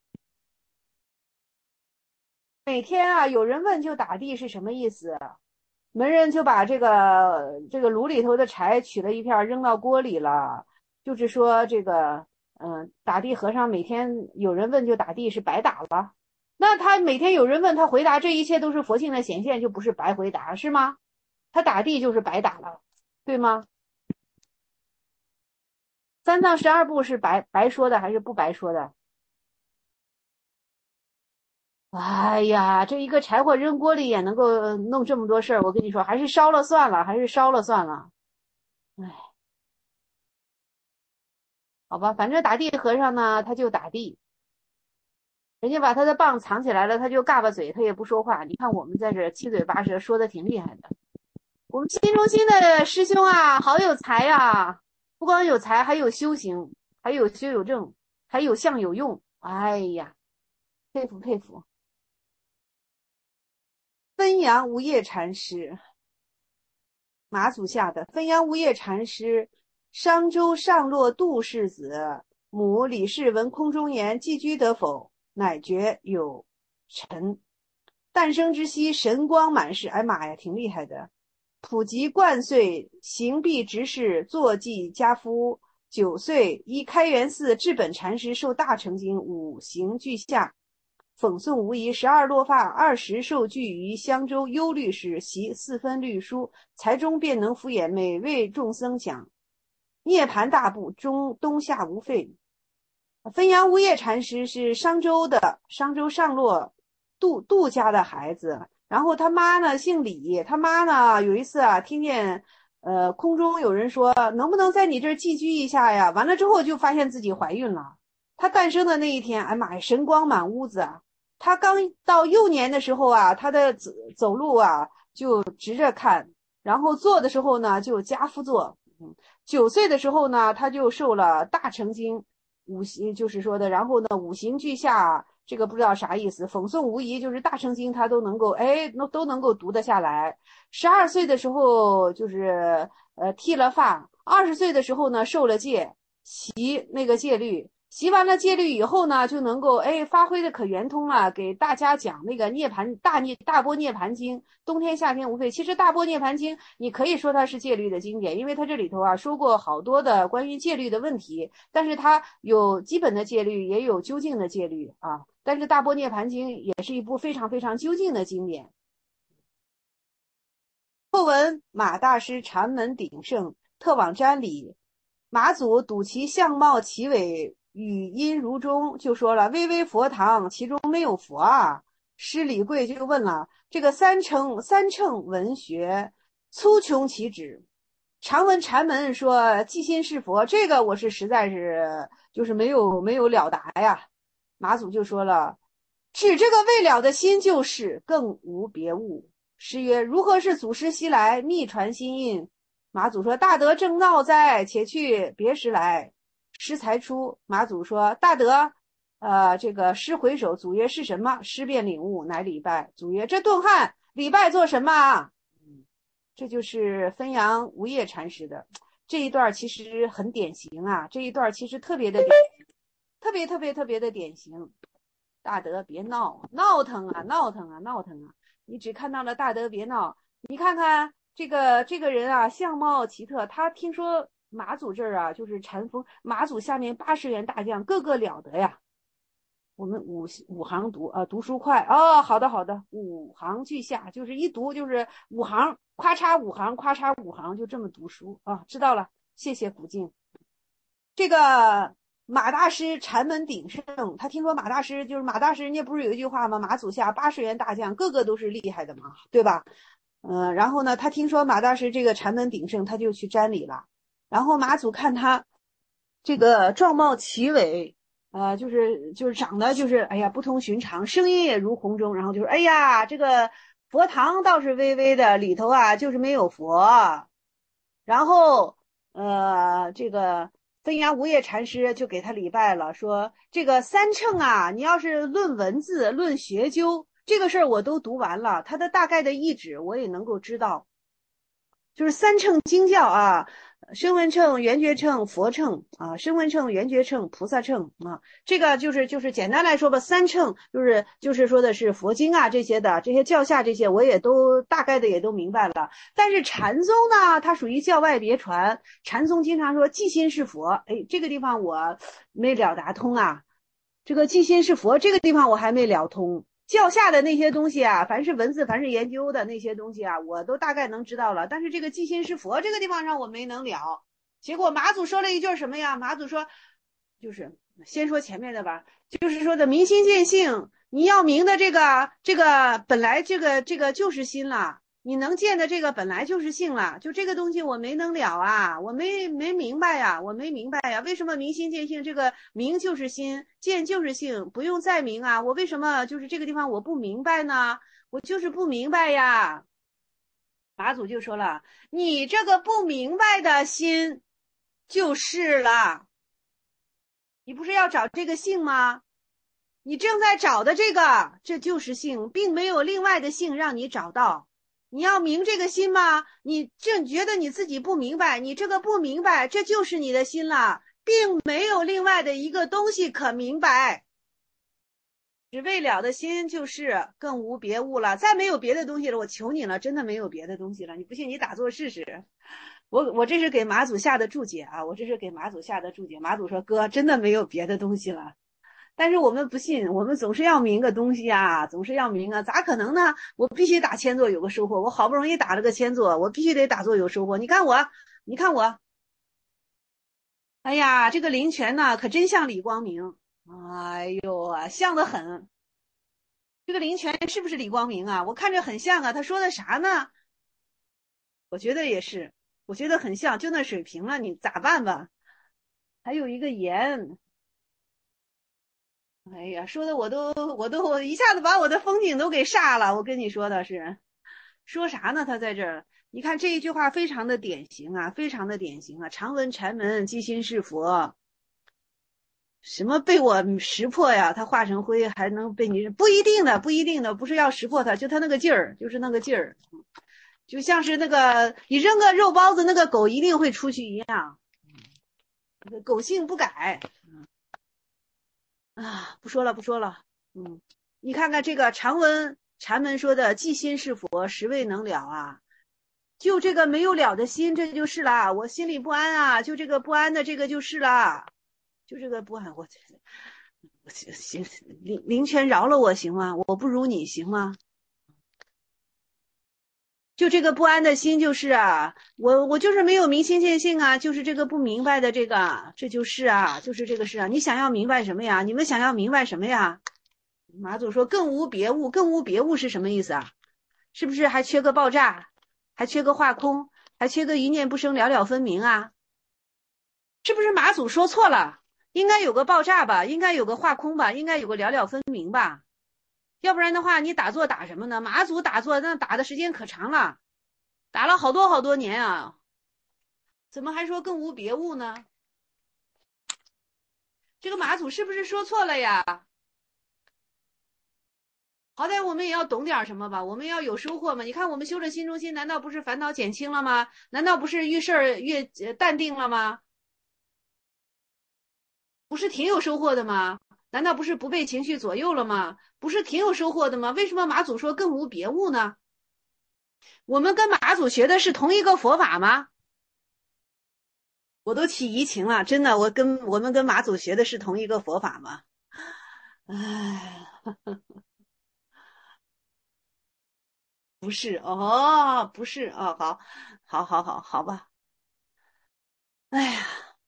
每天啊，有人问就打地是什么意思？门人就把这个这个炉里头的柴取了一片扔到锅里了，就是说这个嗯、呃，打地和尚每天有人问就打地是白打了。那他每天有人问他回答，这一切都是佛性的显现，就不是白回答，是吗？他打地就是白打了，对吗？三藏十二部是白白说的还是不白说的？哎呀，这一个柴火扔锅里也能够弄这么多事儿，我跟你说，还是烧了算了，还是烧了算了。哎，好吧，反正打地和尚呢，他就打地，人家把他的棒藏起来了，他就嘎巴嘴，他也不说话。你看我们在这七嘴八舌说的挺厉害的。 我们新中心的师兄啊，好有才呀！不光有才，还有修行，还有修有正，还有相有用。哎呀，佩服佩服！汾阳无业禅师，马祖下的汾阳无业禅师，商周上洛杜氏子，母李氏闻空中言寄居得否，乃觉有臣。诞生之夕，神光满室。哎妈呀，挺厉害的。普及冠岁，行毕执事，坐骑家夫。九岁，依开元寺智本禅师受大乘经，五行俱下，讽诵无疑。十二落发，二十受具于襄州幽律师，习四分律书，才中便能敷衍，每位众僧讲涅盘大部，中冬夏无废。汾阳无业禅师是商周的商周上洛杜杜家的孩子，然后他妈呢姓李，他妈呢有一次啊听见呃空中有人说能不能在你这儿寄居一下呀，完了之后就发现自己怀孕了。他诞生的那一天，哎妈呀，神光满屋子啊！他刚到幼年的时候啊，他的走走路啊就直着看，然后坐的时候呢就家夫坐。嗯，九岁的时候呢，他就受了大乘经。五行就是说的，然后呢，五行俱下，这个不知道啥意思。讽诵无疑，就是大乘经他都能够，哎，都都能够读得下来。十二岁的时候就是呃剃了发，二十岁的时候呢受了戒，习那个戒律，习完了戒律以后呢，就能够哎发挥的可圆通了，给大家讲那个涅盘大涅大波涅盘经，冬天夏天无废。其实大波涅盘经你可以说它是戒律的经典，因为它这里头啊说过好多的关于戒律的问题，但是它有基本的戒律，也有究竟的戒律啊。但是大波涅盘经也是一部非常非常究竟的经典。后闻马大师禅门鼎盛，特往瞻礼。马祖睹其相貌奇伟，语音如钟，就说了：“巍巍佛堂，其中没有佛啊。”师李贵就问了：“这个三称三乘文学，粗穷其旨。常闻禅门说即心是佛，这个我是实在是就是没有没有了达呀。”马祖就说了：“指这个未了的心就是，更无别物。”师曰：“如何是祖师西来，密传心印？”马祖说：“大德正闹哉，且去别时来。”师才出，马祖说：“大德，呃，这个师回首。”祖曰：“是什么？”师便领悟，乃礼拜。祖曰：“这顿汉礼拜做什么？”嗯，这就是汾阳无业禅师的这一段，其实很典型啊。这一段其实特别的典型，特别特别特别的典型。大德别闹，闹腾啊，闹腾啊，闹腾啊！你只看到了大德别闹，你看看这个这个人啊，相貌奇特。他听说马祖这儿啊，就是禅风，马祖下面八十员大将，个个了得呀。我们五五行读啊，读书快哦。好的好的，五行俱下，就是一读就是五行，咔嚓五行，咔嚓五行，就这么读书啊。知道了，谢谢古静。这个马大师禅门鼎盛，他听说马大师就是马大师，人家不是有一句话吗？马祖下八十员大将，个个都是厉害的嘛，对吧？嗯、呃，然后呢，他听说马大师这个禅门鼎盛，他就去瞻礼了。然后马祖看他这个状貌奇伟，呃，就是就是长得就是哎呀不同寻常，声音也如洪钟，然后就说哎呀，这个佛堂倒是微微的，里头啊就是没有佛。然后呃，这个汾阳无业禅师就给他礼拜了，说这个三乘啊，你要是论文字、论学究，这个事儿我都读完了，它的大概的意旨我也能够知道。就是三乘经教啊，声闻乘、缘觉乘、佛乘啊，声闻乘、缘觉乘、菩萨乘啊，这个就是就是简单来说吧，三乘就是就是说的是佛经啊这些的，这些教下这些我也都大概的也都明白了。但是禅宗呢，它属于教外别传，禅宗经常说即心是佛，哎，这个地方我没了达通啊，这个即心是佛这个地方我还没了通。教下的那些东西啊，凡是文字，凡是研究的那些东西啊，我都大概能知道了。但是这个即心是佛这个地方上我没能了。结果马祖说了一句什么呀？马祖说，就是先说前面的吧，就是说的明心见性，你要明的这个这个本来这个这个就是心了。你能见的这个本来就是性了，就这个东西我没能了啊，我没没明白呀，我没明白呀，为什么明心见性？这个明就是心，见就是性，不用再明啊，我为什么就是这个地方我不明白呢？我就是不明白呀。 马祖就说了，你这个不明白的心就是了。你不是要找这个性吗？你正在找的这个，这就是性，并没有另外的性让你找到。你要明这个心吗？你正觉得你自己不明白，你这个不明白，这就是你的心了，并没有另外的一个东西可明白。只为了的心就是更无别物了，再没有别的东西了。我求你了，真的没有别的东西了。你不信，你打坐试试。我我这是给马祖下的注解啊，我这是给马祖下的注解。马祖说：“哥，真的没有别的东西了。”但是我们不信，我们总是要明个东西啊，总是要明啊，咋可能呢？我必须打千坐有个收获，我好不容易打了个千坐，我必须得打坐有收获。你看我，你看我，哎呀，这个灵泉呢，可真像李光明。哎呦啊，像得很。这个灵泉是不是李光明啊？我看着很像啊。他说的啥呢？我觉得也是，我觉得很像，就那水平了，你咋办吧？还有一个盐。哎呀，说的我都我都我一下子把我的风景都给煞了。我跟你说的是，说啥呢？他在这儿，你看这一句话非常的典型啊，非常的典型啊。常闻禅门，即心是佛。什么被我识破呀？他化成灰还能被你？不一定的，不一定的，不是要识破他，就他那个劲儿，就是那个劲儿，就像是那个你扔个肉包子，那个狗一定会出去一样，狗性不改。啊，不说了，不说了。嗯，你看看这个常闻禅门说的即心是佛，实未能了啊，就这个没有了的心，这就是了。我心里不安啊，就这个不安的这个就是了，就这个不安。我我行，灵灵泉饶了我行吗？我不如你行吗？就这个不安的心就是啊，我我就是没有明心见性啊，就是这个不明白的这个，这就是啊，就是这个事啊。你想要明白什么呀？你们想要明白什么呀？马祖说更无别物，更无别物是什么意思啊？是不是还缺个爆炸，还缺个化空，还缺个一念不生，了了分明啊？是不是马祖说错了？应该有个爆炸吧，应该有个化空吧，应该有个了了分明吧？要不然的话，你打坐打什么呢？马祖打坐那打的时间可长了，打了好多好多年啊，怎么还说更无别物呢？这个马祖是不是说错了呀？好歹我们也要懂点什么吧，我们要有收获嘛。你看我们修了心中心，难道不是烦恼减轻了吗？难道不是遇事儿越淡定了吗？不是挺有收获的吗？难道不是不被情绪左右了吗？不是挺有收获的吗？为什么马祖说更无别物呢？我们跟马祖学的是同一个佛法吗？我都起疑情了，真的，我跟我们跟马祖学的是同一个佛法吗？唉，不是哦，不是哦，好，好，好，好，好吧。哎呀，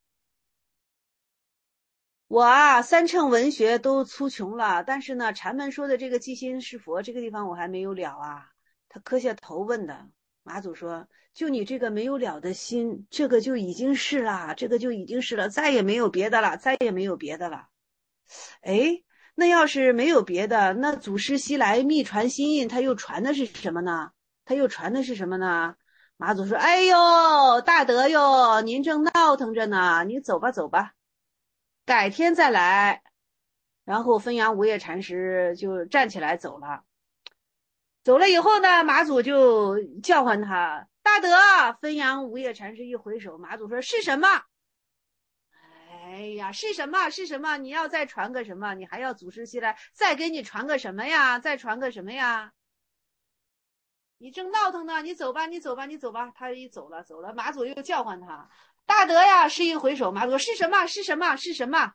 我啊，三乘文学都粗穷了，但是呢，禅门说的这个即心是佛这个地方我还没有了啊。他磕下头问的，马祖说：“就你这个没有了的心，这个就已经是了，这个就已经是了，再也没有别的了，再也没有别的了。”哎，那要是没有别的，那祖师西来密传心印，他又传的是什么呢？他又传的是什么呢？马祖说：“哎呦，大德哟，您正闹腾着呢，你走吧，走吧，改天再来。”然后汾阳无叶禅师就站起来走了。走了以后呢，马祖就叫唤他：“大德！”汾阳无叶禅师一回首，马祖说：“是什么？”哎呀，是什么？是什么？你要再传个什么？你还要祖师西来再给你传个什么呀？再传个什么呀？你正闹腾呢，你走吧，你走吧，你走吧。他一走了，走了。马祖又叫唤他：“大德呀！”是一回首，马祖说：“是什么？是什么？是什么？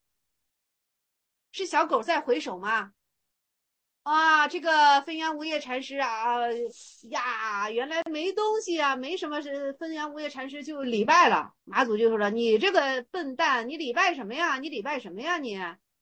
是小狗在回首吗？”啊，这个汾阳无叶禅师啊呀，原来没东西啊，没什么是汾阳无叶禅师就礼拜了。马祖就说了：“你这个笨蛋，你礼拜什么呀？你礼拜什么呀？你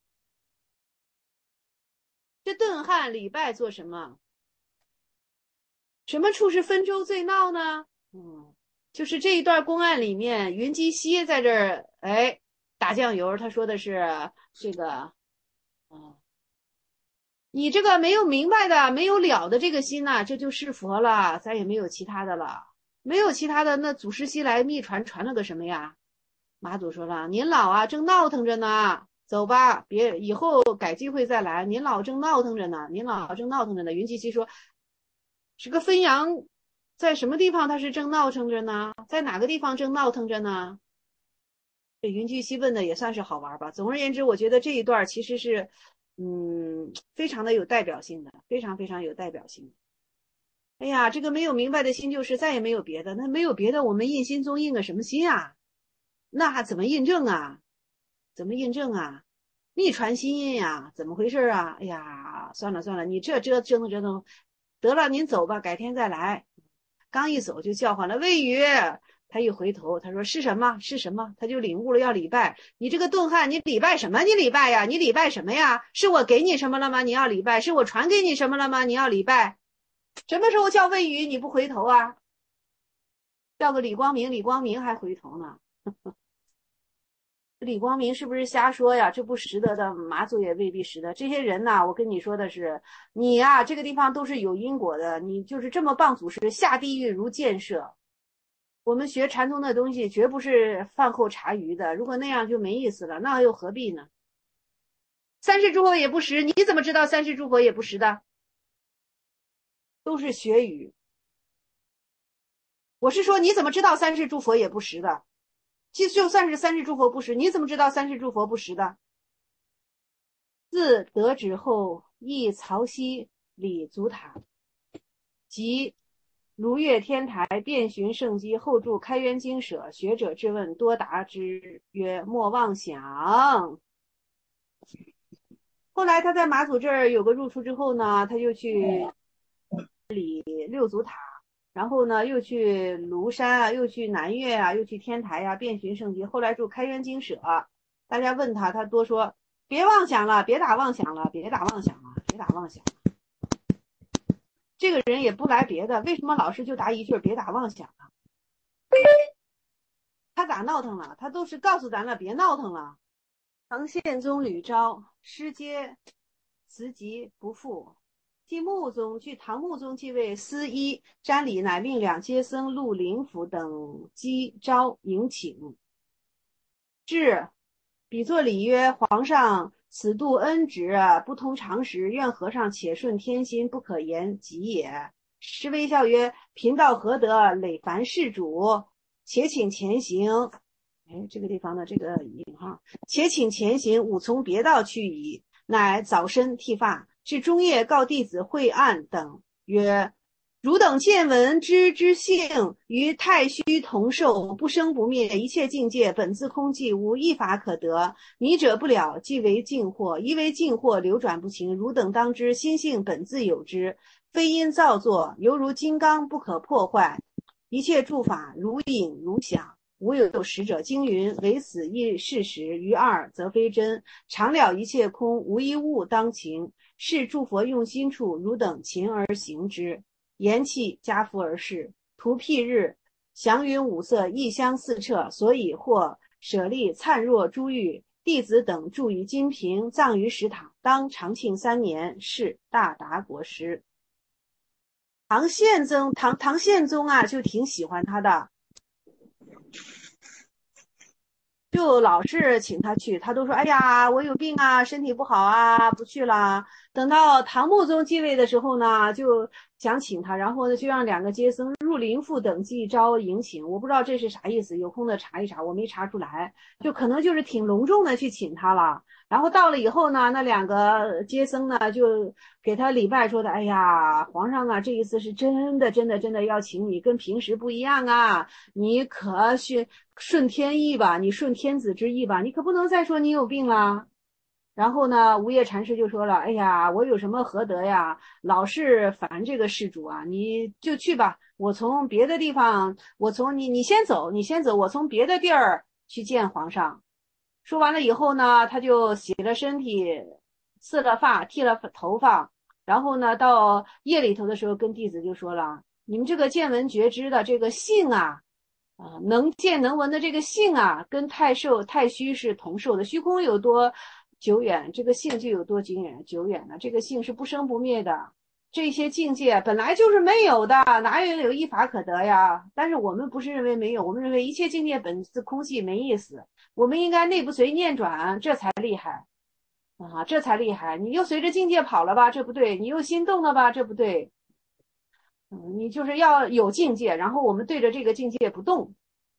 这顿汉礼拜做什么？什么处是分州最闹呢？嗯，就是这一段公案里面，云姬西在这儿哎打酱油，他说的是这个，嗯。 你这个没有明白的、没有了的这个心呐、这就是佛了，咱也没有其他的了，没有其他的，那祖师西来秘传传了个什么呀？马祖说了，您老啊正闹腾着呢，走吧，别以后改机会再来。您老正闹腾着呢，您老正闹腾着呢。云栖溪说，这个汾阳在什么地方他是正闹腾着呢？在哪个地方正闹腾着呢？这云栖溪问的也算是好玩吧。总而言之，我觉得这一段其实是，嗯，非常的有代表性的，非常非常有代表性的。哎呀，这个没有明白的心就是再也没有别的，那没有别的，我们印心宗印个什么心啊？那还怎么印证啊？怎么印证啊？秘传心印呀？怎么回事啊？哎呀，算了算了，你这折折腾折腾，得了，您走吧，改天再来。刚一走就叫唤了魏宇，他一回头，他说是什么？是什么？他就领悟了要礼拜。你这个顿汉，你礼拜什么？你礼拜呀？你礼拜什么呀？是我给你什么了吗？你要礼拜？是我传给你什么了吗？你要礼拜？什么时候叫魏宇你不回头啊？叫个李光明，李光明还回头呢。李光明是不是瞎说呀？这不识得的，马祖也未必识得。这些人呐，我跟你说的是，你呀、啊，这个地方都是有因果的。你就是这么棒祖师，下地狱如箭射。我们学禅宗的东西，绝不是饭后茶余的。如果那样就没意思了，那又何必呢？三世诸佛也不识，你怎么知道三世诸佛也不识的？都是学语。我是说，你怎么知道三世诸佛也不识的？就就算是三世诸佛不识，你怎么知道三世诸佛不识的？自得旨后，诣曹溪李祖塔，即如月天台，遍寻圣机，后著开元经舍。学者质问，多答之曰：莫妄想。后来他在马祖这儿有个入处之后呢，他就去理六祖塔，然后呢又去庐山啊，又去南岳啊，又去天台啊，遍寻圣机。后来著开元经舍，大家问他，他多说别妄想了，别打妄想了，别打妄想了，别打妄想了。这个人也不来别的，为什么老是就答一句别打妄想了？他咋闹腾了？他都是告诉咱了，别闹腾了。唐宪宗吕昭失阶辞疾不复，继穆宗，据唐穆宗继位，司一瞻礼，乃命两阶僧陆灵甫等击招迎请。至比作礼曰：皇上此度恩职，不通常识，愿和尚且顺天心，不可言及也。师微笑曰：贫道何得累烦事主，且请前行。哎，这个地方的这个引号，且请前行，吾从别道去矣。乃早申剃发，至中夜告弟子惠岸等曰：汝等见闻知之性，与太虚同寿，不生不灭，一切境界本自空寂，无一法可得。迷者不了，即为境惑；疑为境惑，流转不清。汝等当知，心性本自有之，非因造作，犹如金刚，不可破坏。一切诸法如影如响，无有实者。经云：唯死亦事实，于二则非真。常了一切空，无一物当勤。是诸佛用心处，汝等勤而行之。言气加福而逝，图辟日，祥云五色，异香四彻，所以或舍利灿若珠玉。弟子等住于金瓶，葬于石塔，当长庆三年，是大达国师。唐宪宗，唐唐宪宗啊，就挺喜欢他的，就老是请他去，他都说：“哎呀，我有病啊，身体不好啊，不去了。”等到唐穆宗继位的时候呢，就想请他，然后呢，就让两个阶僧入林父等祭招迎请。我不知道这是啥意思，有空的查一查，我没查出来，就可能就是挺隆重的去请他了。然后到了以后呢，那两个阶僧呢就给他礼拜说的：“哎呀，皇上啊，这一次是真的，真的，真的要请你，跟平时不一样啊！你可顺顺天意吧，你顺天子之意吧，你可不能再说你有病了。”然后呢，无叶禅师就说了：“哎呀，我有什么何德呀？老是烦这个施主啊，你就去吧。我从别的地方，我从你你先走，你先走，我从别的地儿去见皇上。”说完了以后呢，他就洗了身体，刺了发，剃了头发，然后呢，到夜里头的时候，跟弟子就说了：“你们这个见闻觉知的这个性啊，啊、呃，能见能闻的这个性啊，跟太寿太虚是同寿的。虚空有多久远，这个性就有多久远？久远呢？这个性是不生不灭的，这些境界本来就是没有的，哪有有一法可得呀？但是我们不是认为没有，我们认为一切境界本自空寂，没意思。我们应该内不随念转，这才厉害啊，这才厉害。你又随着境界跑了吧？这不对。你又心动了吧？这不对。嗯，你就是要有境界，然后我们对着这个境界不动。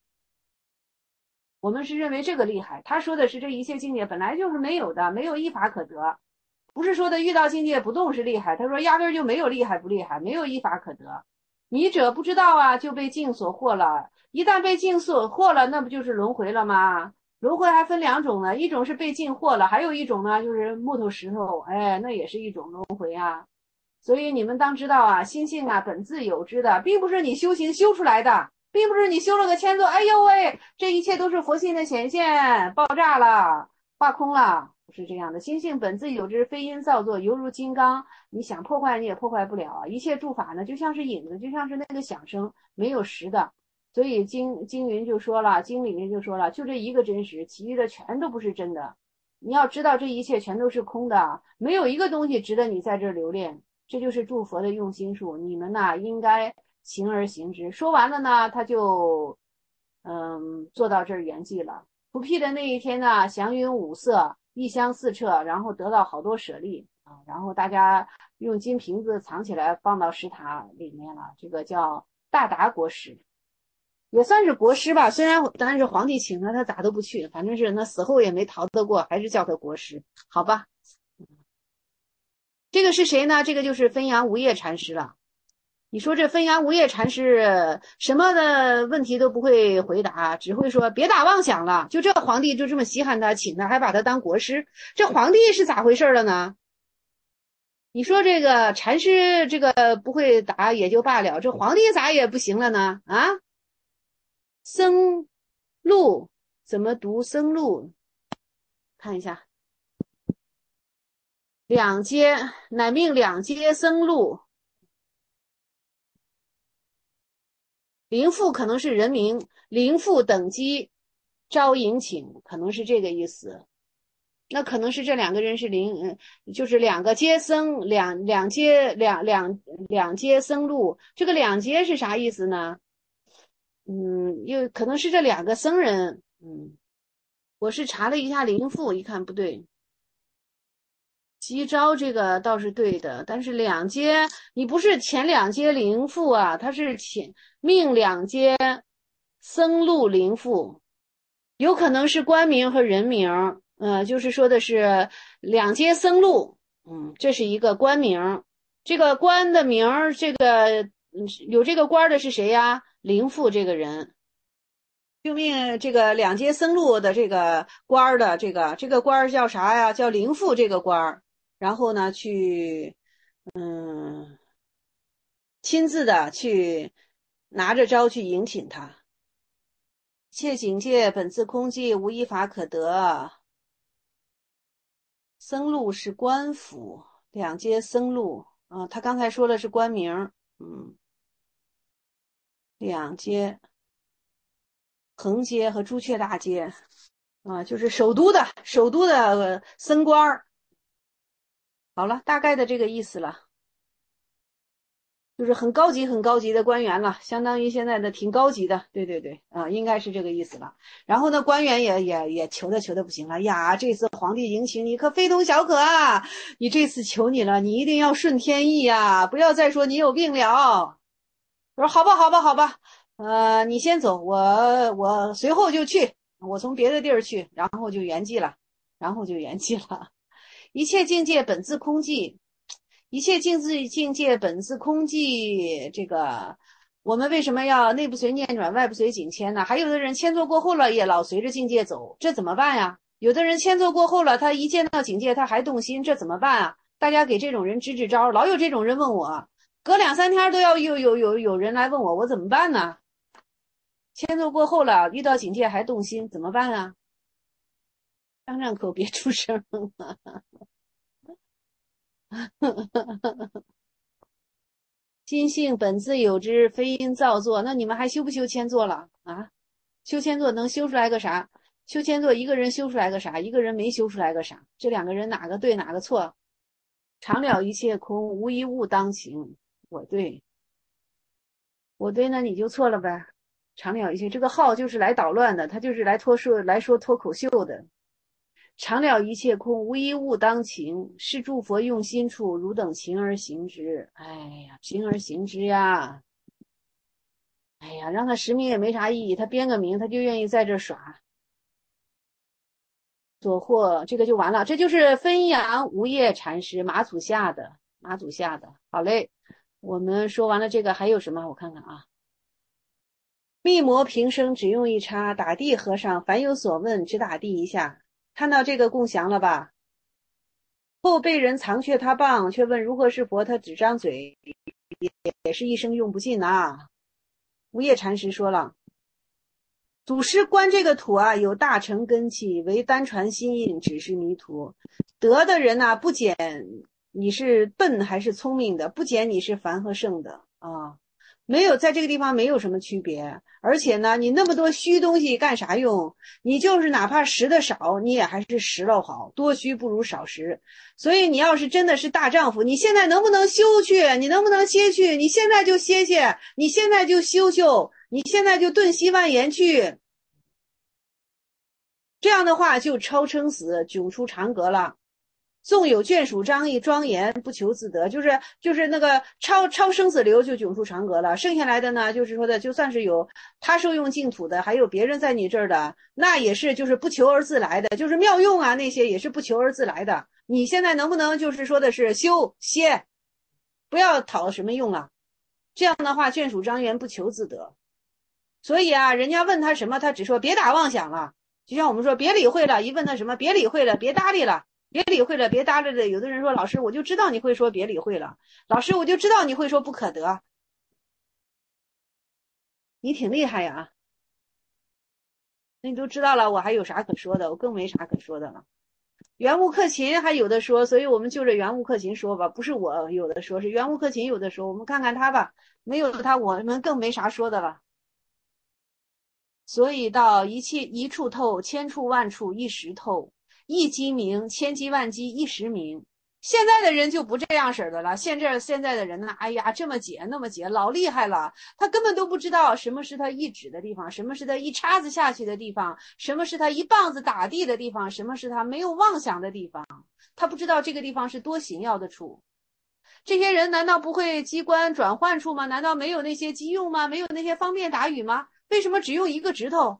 我们是认为这个厉害。他说的是这一切境界本来就是没有的，没有一法可得。不是说的遇到境界不动是厉害，他说压根就没有厉害不厉害，没有一法可得。你者不知道啊，就被境所惑了。一旦被境所惑了，那不就是轮回了吗？轮回还分两种呢，一种是被境惑了，还有一种呢就是木头石头，哎，那也是一种轮回啊。所以你们当知道啊，心性啊本自有之的，并不是你修行修出来的，并不是你修了个千座，哎呦喂，这一切都是佛性的显现，爆炸了，化空了，不是这样的。心性本自有之，非因造作，犹如金刚，你想破坏你也破坏不了啊。一切诸法呢，就像是影子，就像是那个响声，没有实的。所以经经云就说了，经里面就说了，就这一个真实，其余的全都不是真的。你要知道，这一切全都是空的，没有一个东西值得你在这儿留恋。这就是诸佛的用心术，你们呢应该行而行之。说完了呢，他就嗯做到这儿圆寂了。不辟的那一天呢，祥云五色，异香四彻，然后得到好多舍利啊，然后大家用金瓶子藏起来放到石塔里面了。这个叫大达国师，也算是国师吧。虽然但是皇帝请他，他咋都不去，反正是那死后也没逃得过，还是叫他国师，好吧。这个是谁呢？这个就是汾阳无业禅师了。你说这汾阳无业禅师什么的问题都不会回答，只会说别打妄想了。就这皇帝就这么稀罕他，请他，还把他当国师，这皇帝是咋回事了呢？你说这个禅师这个不会答也就罢了，这皇帝咋也不行了呢？啊，僧路怎么读僧路？看一下，两阶乃命两阶僧路。灵父可能是人名，灵父等机招迎请，可能是这个意思。那可能是这两个人是灵，嗯，就是两个阶僧，两两阶两两两阶僧路。这个两阶是啥意思呢？嗯，又可能是这两个僧人。嗯，我是查了一下灵父，一看不对。急招这个倒是对的，但是两阶你不是前两阶灵父啊，他是前命两阶僧路灵父，有可能是官名和人名，呃，就是说的是两阶僧路，嗯，这是一个官名，这个官的名儿，这个有这个官的是谁呀？灵父这个人。就命这个两阶僧路的这个官的这个这个官叫啥呀？叫灵父这个官。然后呢，去，嗯，亲自的去拿着招去迎请他。一切境界本自空寂，无一法可得。僧路是官府，两阶僧路啊，他刚才说的是官名，嗯，两阶横阶和朱雀大阶啊，就是首都的首都的僧官儿。好了，大概的这个意思了。就是很高级、很高级的官员了，相当于现在的挺高级的，对对对，啊，应该是这个意思了。然后呢，官员也也也求的求的不行了呀，这次皇帝迎请你可非同小可啊！你这次求你了，你一定要顺天意呀，不要再说你有病了。我说好吧，好吧，好吧，呃，你先走，我我随后就去，我从别的地儿去，然后就圆寂了，然后就圆寂了。一切境界本自空寂。一切境自境界本自空寂，这个我们为什么要内不随念转，外不随境迁呢？还有的人迁作过后了，也老随着境界走，这怎么办呀？有的人迁作过后了，他一见到境界他还动心，这怎么办啊？大家给这种人支支招，老有这种人问我，隔两三天都要有有有有人来问我，我怎么办呢？迁作过后了，遇到境界还动心，怎么办啊？张张口，别出声心性本自有之，非因造作。那你们还修不修千座了啊？修千座能修出来个啥？ 修千座一个人修出来个啥？一个人没修出来个啥？这两个人哪个对哪个错？常了一切空，无一物当情。我对，我对，那你就错了呗。常了一切，这个号就是来捣乱的，他就是来脱说来说脱口秀的。常了一切空，无一物当情。是诸佛用心处，汝等行而行之。哎呀，行而行之呀！哎呀，让他实名也没啥意义，他编个名，他就愿意在这耍。所获这个就完了，这就是汾阳无业禅师马祖下的，马祖下的。好嘞，我们说完了这个，还有什么？我看看啊。密摩平生只用一叉，打地和尚凡有所问，只打地一下。看到这个共详了吧？后被人藏却他棒，却问如何是佛，他只张嘴，也是一生用不尽啊。无业禅师说了，祖师观这个土啊，有大成根气，为单传心印，只是迷途。得的人呐、啊，不检你是笨还是聪明的，不检你是凡和圣的啊。没有在这个地方没有什么区别，而且呢，你那么多虚东西干啥用？你就是哪怕拾的少，你也还是拾了好，多虚不如少拾。所以你要是真的是大丈夫，你现在能不能休去？你能不能歇去？你现在就歇歇，你现在就修修，你现在就顿息万言去。这样的话就超生死，迥出长阁了。纵有眷属张毅庄严，不求自得，就是就是那个超超生死流就迥出长阁了。剩下来的呢，就是说的，就算是有他受用净土的，还有别人在你这儿的，那也是就是不求而自来的，就是妙用啊，那些也是不求而自来的。你现在能不能就是说的是修歇，不要讨什么用啊？这样的话，眷属张严不求自得。所以啊，人家问他什么，他只说别打妄想了。就像我们说别理会了，一问他什么，别理会了，别搭理了。别理会了，别搭理了。有的人说，老师，我就知道你会说别理会了。老师，我就知道你会说不可得。你挺厉害呀！那你都知道了，我还有啥可说的？我更没啥可说的了。缘木克勤还有的说，所以我们就着缘木克勤说吧。不是我有的说，是缘木克勤有的说。我们看看他吧，没有他，我们更没啥说的了。所以到一切一处透，千处万处一时透。一机明，千机万机一时明。现在的人就不这样式的了。现在现在的人呢，哎呀，这么解那么解，老厉害了。他根本都不知道什么是他一指的地方，什么是他一叉子下去的地方，什么是他一棒子打地的地方，什么是他没有妄想的地方。他不知道这个地方是多紧要的处。这些人难道不会机关转换处吗？难道没有那些机用吗？没有那些方便打语吗？为什么只用一个指头？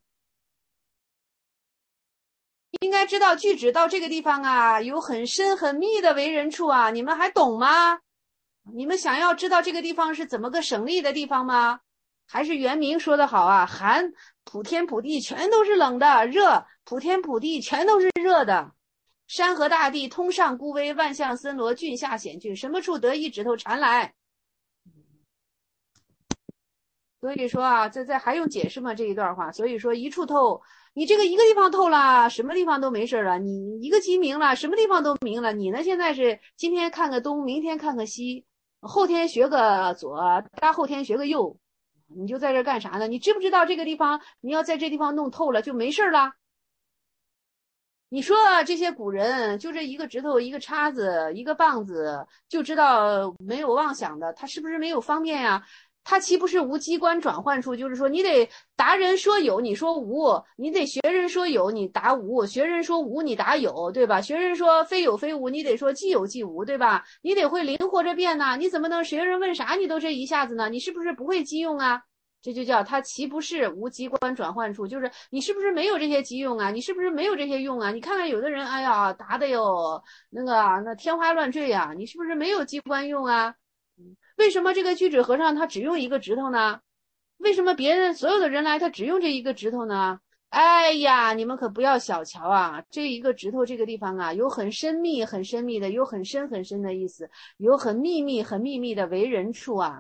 应该知道句指到这个地方啊，有很深很密的为人处啊，你们还懂吗？你们想要知道这个地方是怎么个省力的地方吗？还是元明说的好啊，寒普天普地全都是冷的，热普天普地全都是热的。山河大地通上孤微，万象森罗峻下险峻，什么处得一指头缠来？所以说啊，这这还用解释吗？这一段话，所以说一处透，你这个一个地方透了，什么地方都没事了。你一个机明了，什么地方都明了。你呢，现在是今天看个东，明天看个西，后天学个左，大后天学个右，你就在这干啥呢？你知不知道这个地方，你要在这地方弄透了就没事了？你说这些古人就这一个指头，一个叉子，一个棒子，就知道没有妄想的，他是不是没有方便呀？他岂不是无机关转换处？就是说，你得达人说有，你说无；你得学人说有，你答无；学人说无，你答有，对吧？学人说非有非无，你得说既有既无，对吧？你得会灵活着变呐，你怎么能学人问啥你都这一下子呢？你是不是不会机用啊？这就叫他岂不是无机关转换处？就是你是不是没有这些机用啊？你是不是没有这些用啊？你看看有的人，哎呀，答的哟，那个那天花乱坠呀，你是不是没有机关用啊？为什么这个巨指和尚他只用一个指头呢？为什么别人所有的人来他只用这一个指头呢？哎呀，你们可不要小瞧啊，这一个指头这个地方啊，有很深密、很深密的，有很深很深的意思，有很秘密、很秘密的为人处啊。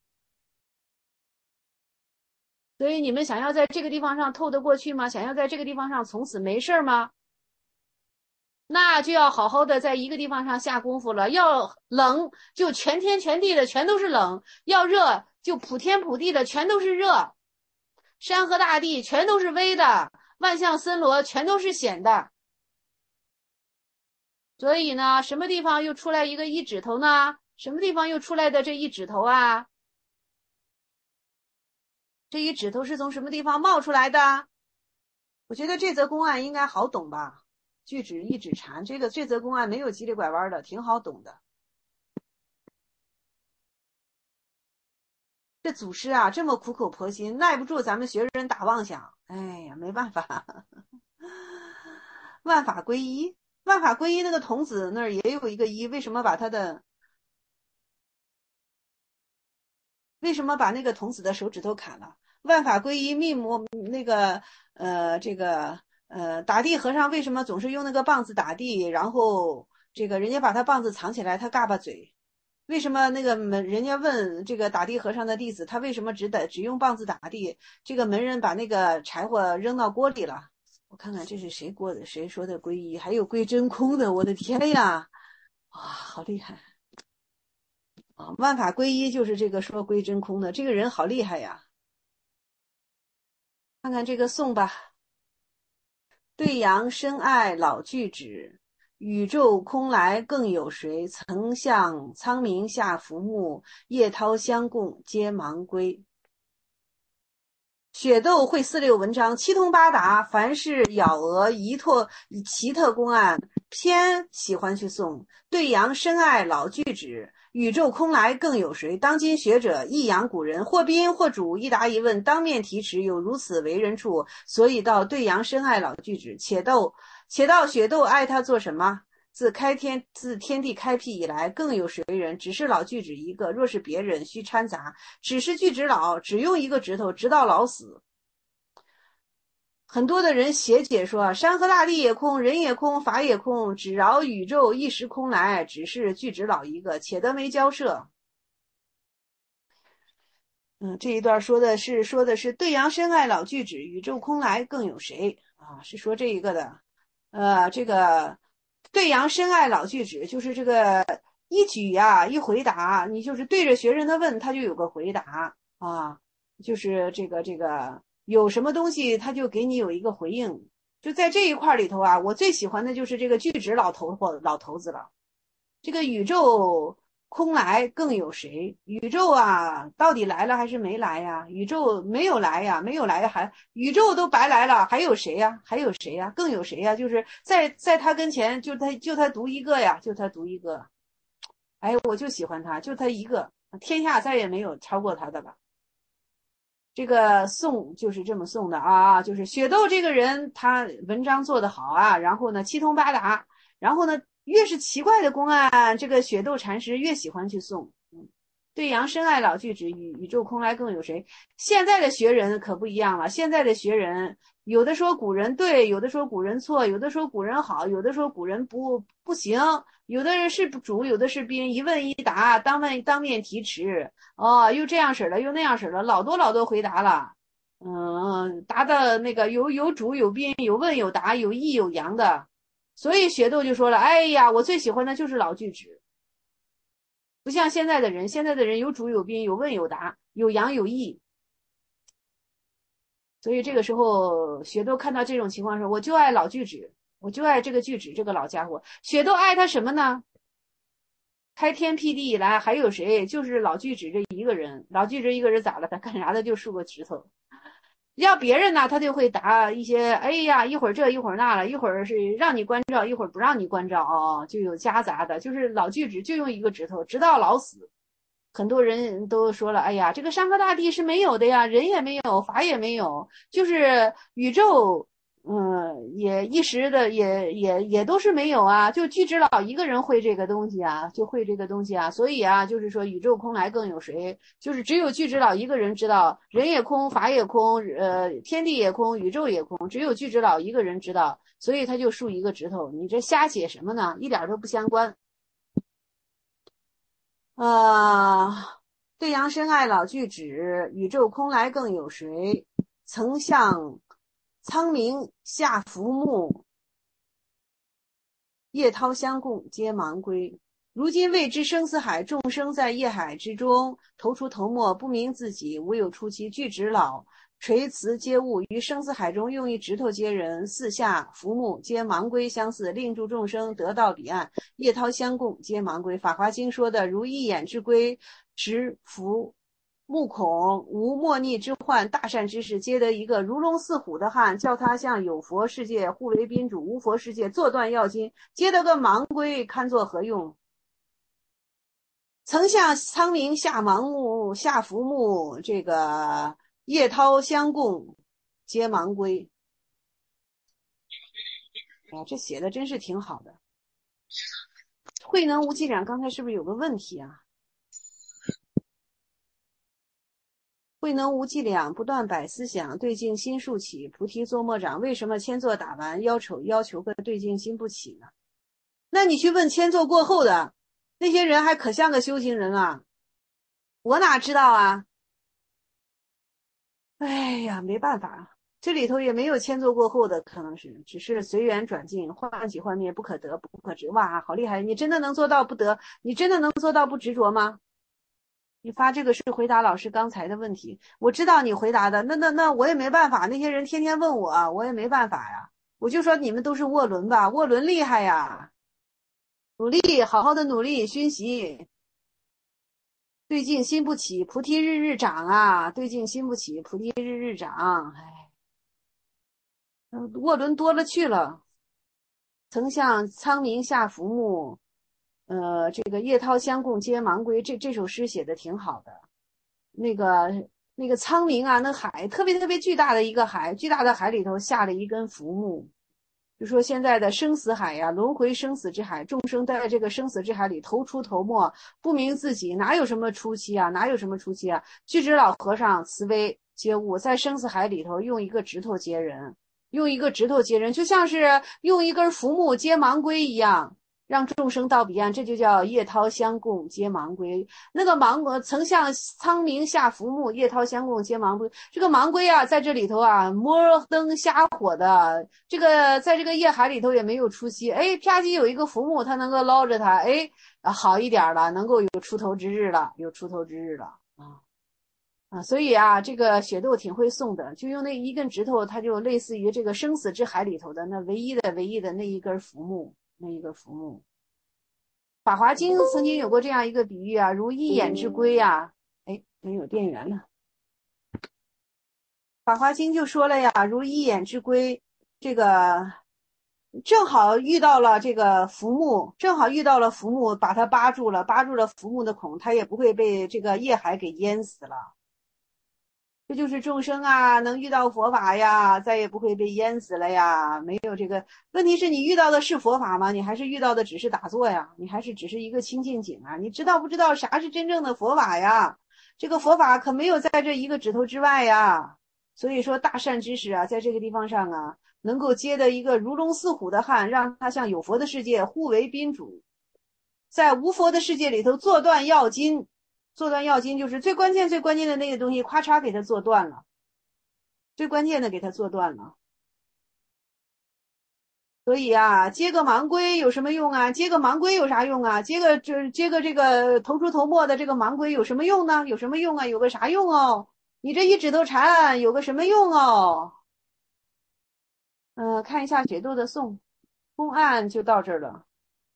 所以你们想要在这个地方上透得过去吗？想要在这个地方上从此没事吗？那就要好好的在一个地方上下功夫了。要冷就全天全地的全都是冷，要热就普天普地的全都是热，山河大地全都是微的， 万象森罗全都是显的。所以呢，什么地方又出来一个一指头呢？什么地方又出来的这一指头啊？这一指头是从什么地方冒出来的？我觉得这则公案应该好懂吧？锯指一指禅，这个这则公案没有叽里拐弯的，挺好懂的。这祖师啊，这么苦口婆心，耐不住咱们学人打妄想。哎呀，没办法，万法归一，万法归一那个童子那儿也有一个一，为什么把他的，为什么把那个童子的手指头砍了？万法归一，密摩那个呃这个呃打地和尚为什么总是用那个棒子打地？然后这个人家把他棒子藏起来，他嘎巴嘴。为什么那个门人家问这个打地和尚的弟子，他为什么只打只用棒子打地？这个门人把那个柴火扔到锅里了。我看看这是谁锅的，谁说的归一，还有归真空的，我的天呀！哇，好厉害啊！万法归一就是这个说归真空的，这个人好厉害呀！看看这个颂吧。对阳深爱老具指，宇宙空来更有谁？曾向苍冥下浮木，叶涛相共皆忙归。雪窦会四六文章，七通八达，凡是咬额一拓奇特公案，偏喜欢去诵。对阳深爱老句指，宇宙空来更有谁？当今学者抑扬古人，或宾或主，一答一问，当面提迟，有如此为人处，所以到对阳深爱老句指。且斗且道雪窦爱他做什么？自开天自天地开辟以来，更有谁人？只是老锯指一个，若是别人，须掺杂。只是锯指老，只用一个指头，直到老死。很多的人邪解说，山河大地也空，人也空，法也空，只饶宇宙一时空来，只是锯指老一个，且得没交涉。嗯，这一段说的是说的是对阳深爱老锯指，宇宙空来更有谁啊？是说这一个的，呃，这个。对阳深爱老句指，就是这个一举呀、啊、一回答，你就是对着学人的问，他就有个回答啊，就是这个这个有什么东西，他就给你有一个回应。就在这一块里头啊，我最喜欢的就是这个句指老头或老头子了。这个宇宙空来更有谁？宇宙啊，到底来了还是没来呀？宇宙没有来呀，没有来还宇宙都白来了，还有谁呀？还有谁呀？更有谁呀？就是在在他跟前，就他就他独一个呀，就他独一个。哎，我就喜欢他，就他一个，天下再也没有超过他的了。这个宋就是这么宋的啊，就是雪窦这个人，他文章做得好啊，然后呢七通八达，然后呢越是奇怪的公案，这个雪窦禅师越喜欢去诵。嗯，对阳深爱老句指，宇宇宙空来更有谁？现在的学人可不一样了，现在的学人有的说古人对，有的说古人错，有的说古人好，有的说古人不不行，有的人是主，有的是宾，一问一答，当问当面提迟。哦，又这样式了，又那样式了，老多老多回答了。嗯，答的那个有有主有宾，有问有答，有抑有扬的。所以雪窦就说了：“哎呀，我最喜欢的就是老句指，不像现在的人，现在的人有主有宾，有问有答，有扬有抑。所以这个时候，雪窦看到这种情况的时候，我就爱老句指，我就爱这个句指这个老家伙。雪窦爱他什么呢？开天辟地以来，还有谁？就是老句指这一个人。老句指一个人咋了？他干啥的就竖个指头。要别人呢，他就会答一些，哎呀，一会儿这一会儿那了，一会儿是让你关照，一会儿不让你关照哦，就有夹杂的。就是老句指就用一个指头，直到老死。很多人都说了，哎呀，这个山河大地是没有的呀，人也没有，法也没有，就是宇宙。嗯，也一时的也也也都是没有啊，就巨指老一个人会这个东西啊，就会这个东西啊，所以啊，就是说宇宙空来更有谁？就是只有巨指老一个人知道，人也空，法也空，呃，天地也空，宇宙也空，只有巨指老一个人知道，所以他就竖一个指头，你这瞎写什么呢？一点都不相关。啊，对阳深爱老句指，宇宙空来更有谁？曾向苍冥下浮木，叶涛相共皆忙归。 如今未知生死海，众生在业海之中，头出头没，不明自己，无有出期。具指老垂辞皆物，于生死海中用一指头接人，四下浮木皆盲龟相似，令诸众生得到彼岸。叶涛相共皆盲龟。法华经说的如一眼之龟，直伏目孔，无莫逆之患，大善之事，皆得一个如龙似虎的汉，叫他向有佛世界互为宾主，无佛世界作断要经，皆得个盲龟，堪作何用？曾向苍冥下盲目下浮木，这个叶涛相共皆盲龟。哎呀，这写的真是挺好的。慧能无伎俩刚才是不是有个问题啊？慧能无伎俩，不断摆思想，对境心竖起，菩提作莫长。为什么千座打完要求要求个对境心不起呢？那你去问千座过后的那些人，还可像个修行人啊？我哪知道啊？哎呀，没办法，这里头也没有千座过后的，可能是只是随缘转境，幻起幻灭，不可得，不可执。哇，好厉害！你真的能做到不得？你真的能做到不执着吗？你发这个是回答老师刚才的问题，我知道你回答的，那那那我也没办法，那些人天天问我，我也没办法呀。我就说你们都是涡轮吧，涡轮厉害呀，努力，好好的努力熏习。对境心不起，菩提日日长啊！对境心不起，菩提日日长。哎，涡轮多了去了。曾向苍冥下浮木，呃，这个叶涛相共皆盲龟。这这首诗写的挺好的。那个那个苍冥啊，那海特别特别巨大的一个海，巨大的海里头下了一根浮木。就说现在的生死海呀，轮回生死之海，众生在这个生死之海里头出头没，不明自己，哪有什么出期啊？哪有什么出期啊？巨指老和尚慈悲接物，在生死海里头用一个指头接人，用一个指头接人，就像是用一根浮木接盲龟一样，让众生到彼岸，这就叫叶涛相共接盲龟。那个盲曾向苍冥下浮木，叶涛相共接盲龟。这个盲龟啊，在这里头啊，摸灯瞎火的，这个在这个夜海里头也没有出息。哎，啪叽有一个浮木，它能够捞着它，哎，好一点了，能够有出头之日了，有出头之日了啊啊！所以啊，这个雪窦挺会送的，就用那一根指头，它就类似于这个生死之海里头的那唯一的唯一的那一根浮木。那一个浮木，法华经曾经有过这样一个比喻啊，如一眼之龟啊，哎，没有电源了。法华经就说了呀，如一眼之龟，这个正好遇到了这个浮木，正好遇到了浮木，把它扒住了，扒住了浮木的孔，它也不会被这个业海给淹死了。这就是众生啊，能遇到佛法呀，再也不会被淹死了呀。没有这个问题，是你遇到的是佛法吗？你还是遇到的只是打坐呀？你还是只是一个清净景啊？你知道不知道啥是真正的佛法呀？这个佛法可没有在这一个指头之外呀。所以说，大善知识啊，在这个地方上啊，能够接的一个如龙似虎的汉，让他向有佛的世界互为宾主，在无佛的世界里头做断要经。做断要经就是最关键最关键的那个东西，咔嚓给它做断了，最关键的给它做断了。所以啊，接个盲龟有什么用啊？接个盲龟有啥用啊？接个这接个这个头出头没的这个盲龟有什么用呢？有什么用啊？有个啥用哦？你这一指头禅有个什么用哦？嗯、呃，看一下雪窦的颂，公案就到这儿了。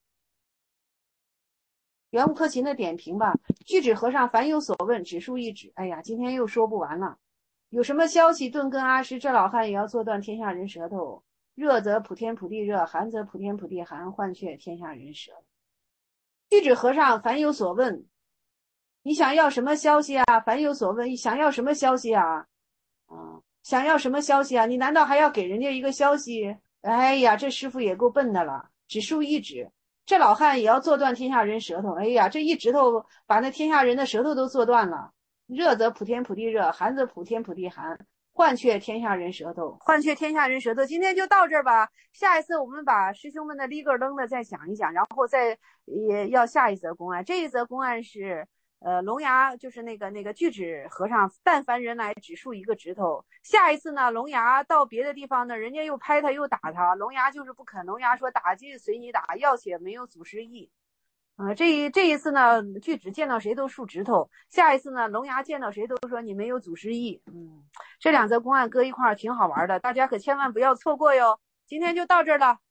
袁悟克勤的点评吧，巨指和尚凡有所问，只述一指。哎呀，今天又说不完了。有什么消息？顿跟阿师，这老汉也要做断天下人舌头。热则普天普地热，寒则普天普地寒，换却天下人舌。巨指和尚凡有所问，你想要什么消息啊？凡有所问，想要什么消息啊？啊，想要什么消息啊？你难道还要给人家一个消息？哎呀，这师傅也够笨的了，只竖一指。这老汉也要做断天下人舌头，哎呀，这一指头把那天下人的舌头都做断了。热则普天普地热，寒则普天普地寒，换却天下人舌头，换却天下人舌头。今天就到这儿吧，下一次我们把师兄们的立个灯的再讲一讲，然后再也要下一则公案。这一则公案是呃，龙牙就是那个那个巨指和尚，但凡人来只竖一个指头。下一次呢，龙牙到别的地方呢，人家又拍他又打他，龙牙就是不肯。龙牙说打就随你打，要且没有祖师意啊，这一这一次呢，巨指见到谁都竖指头，下一次呢，龙牙见到谁都说你没有祖师意。嗯，这两则公案搁一块儿挺好玩的，大家可千万不要错过哟。今天就到这儿了。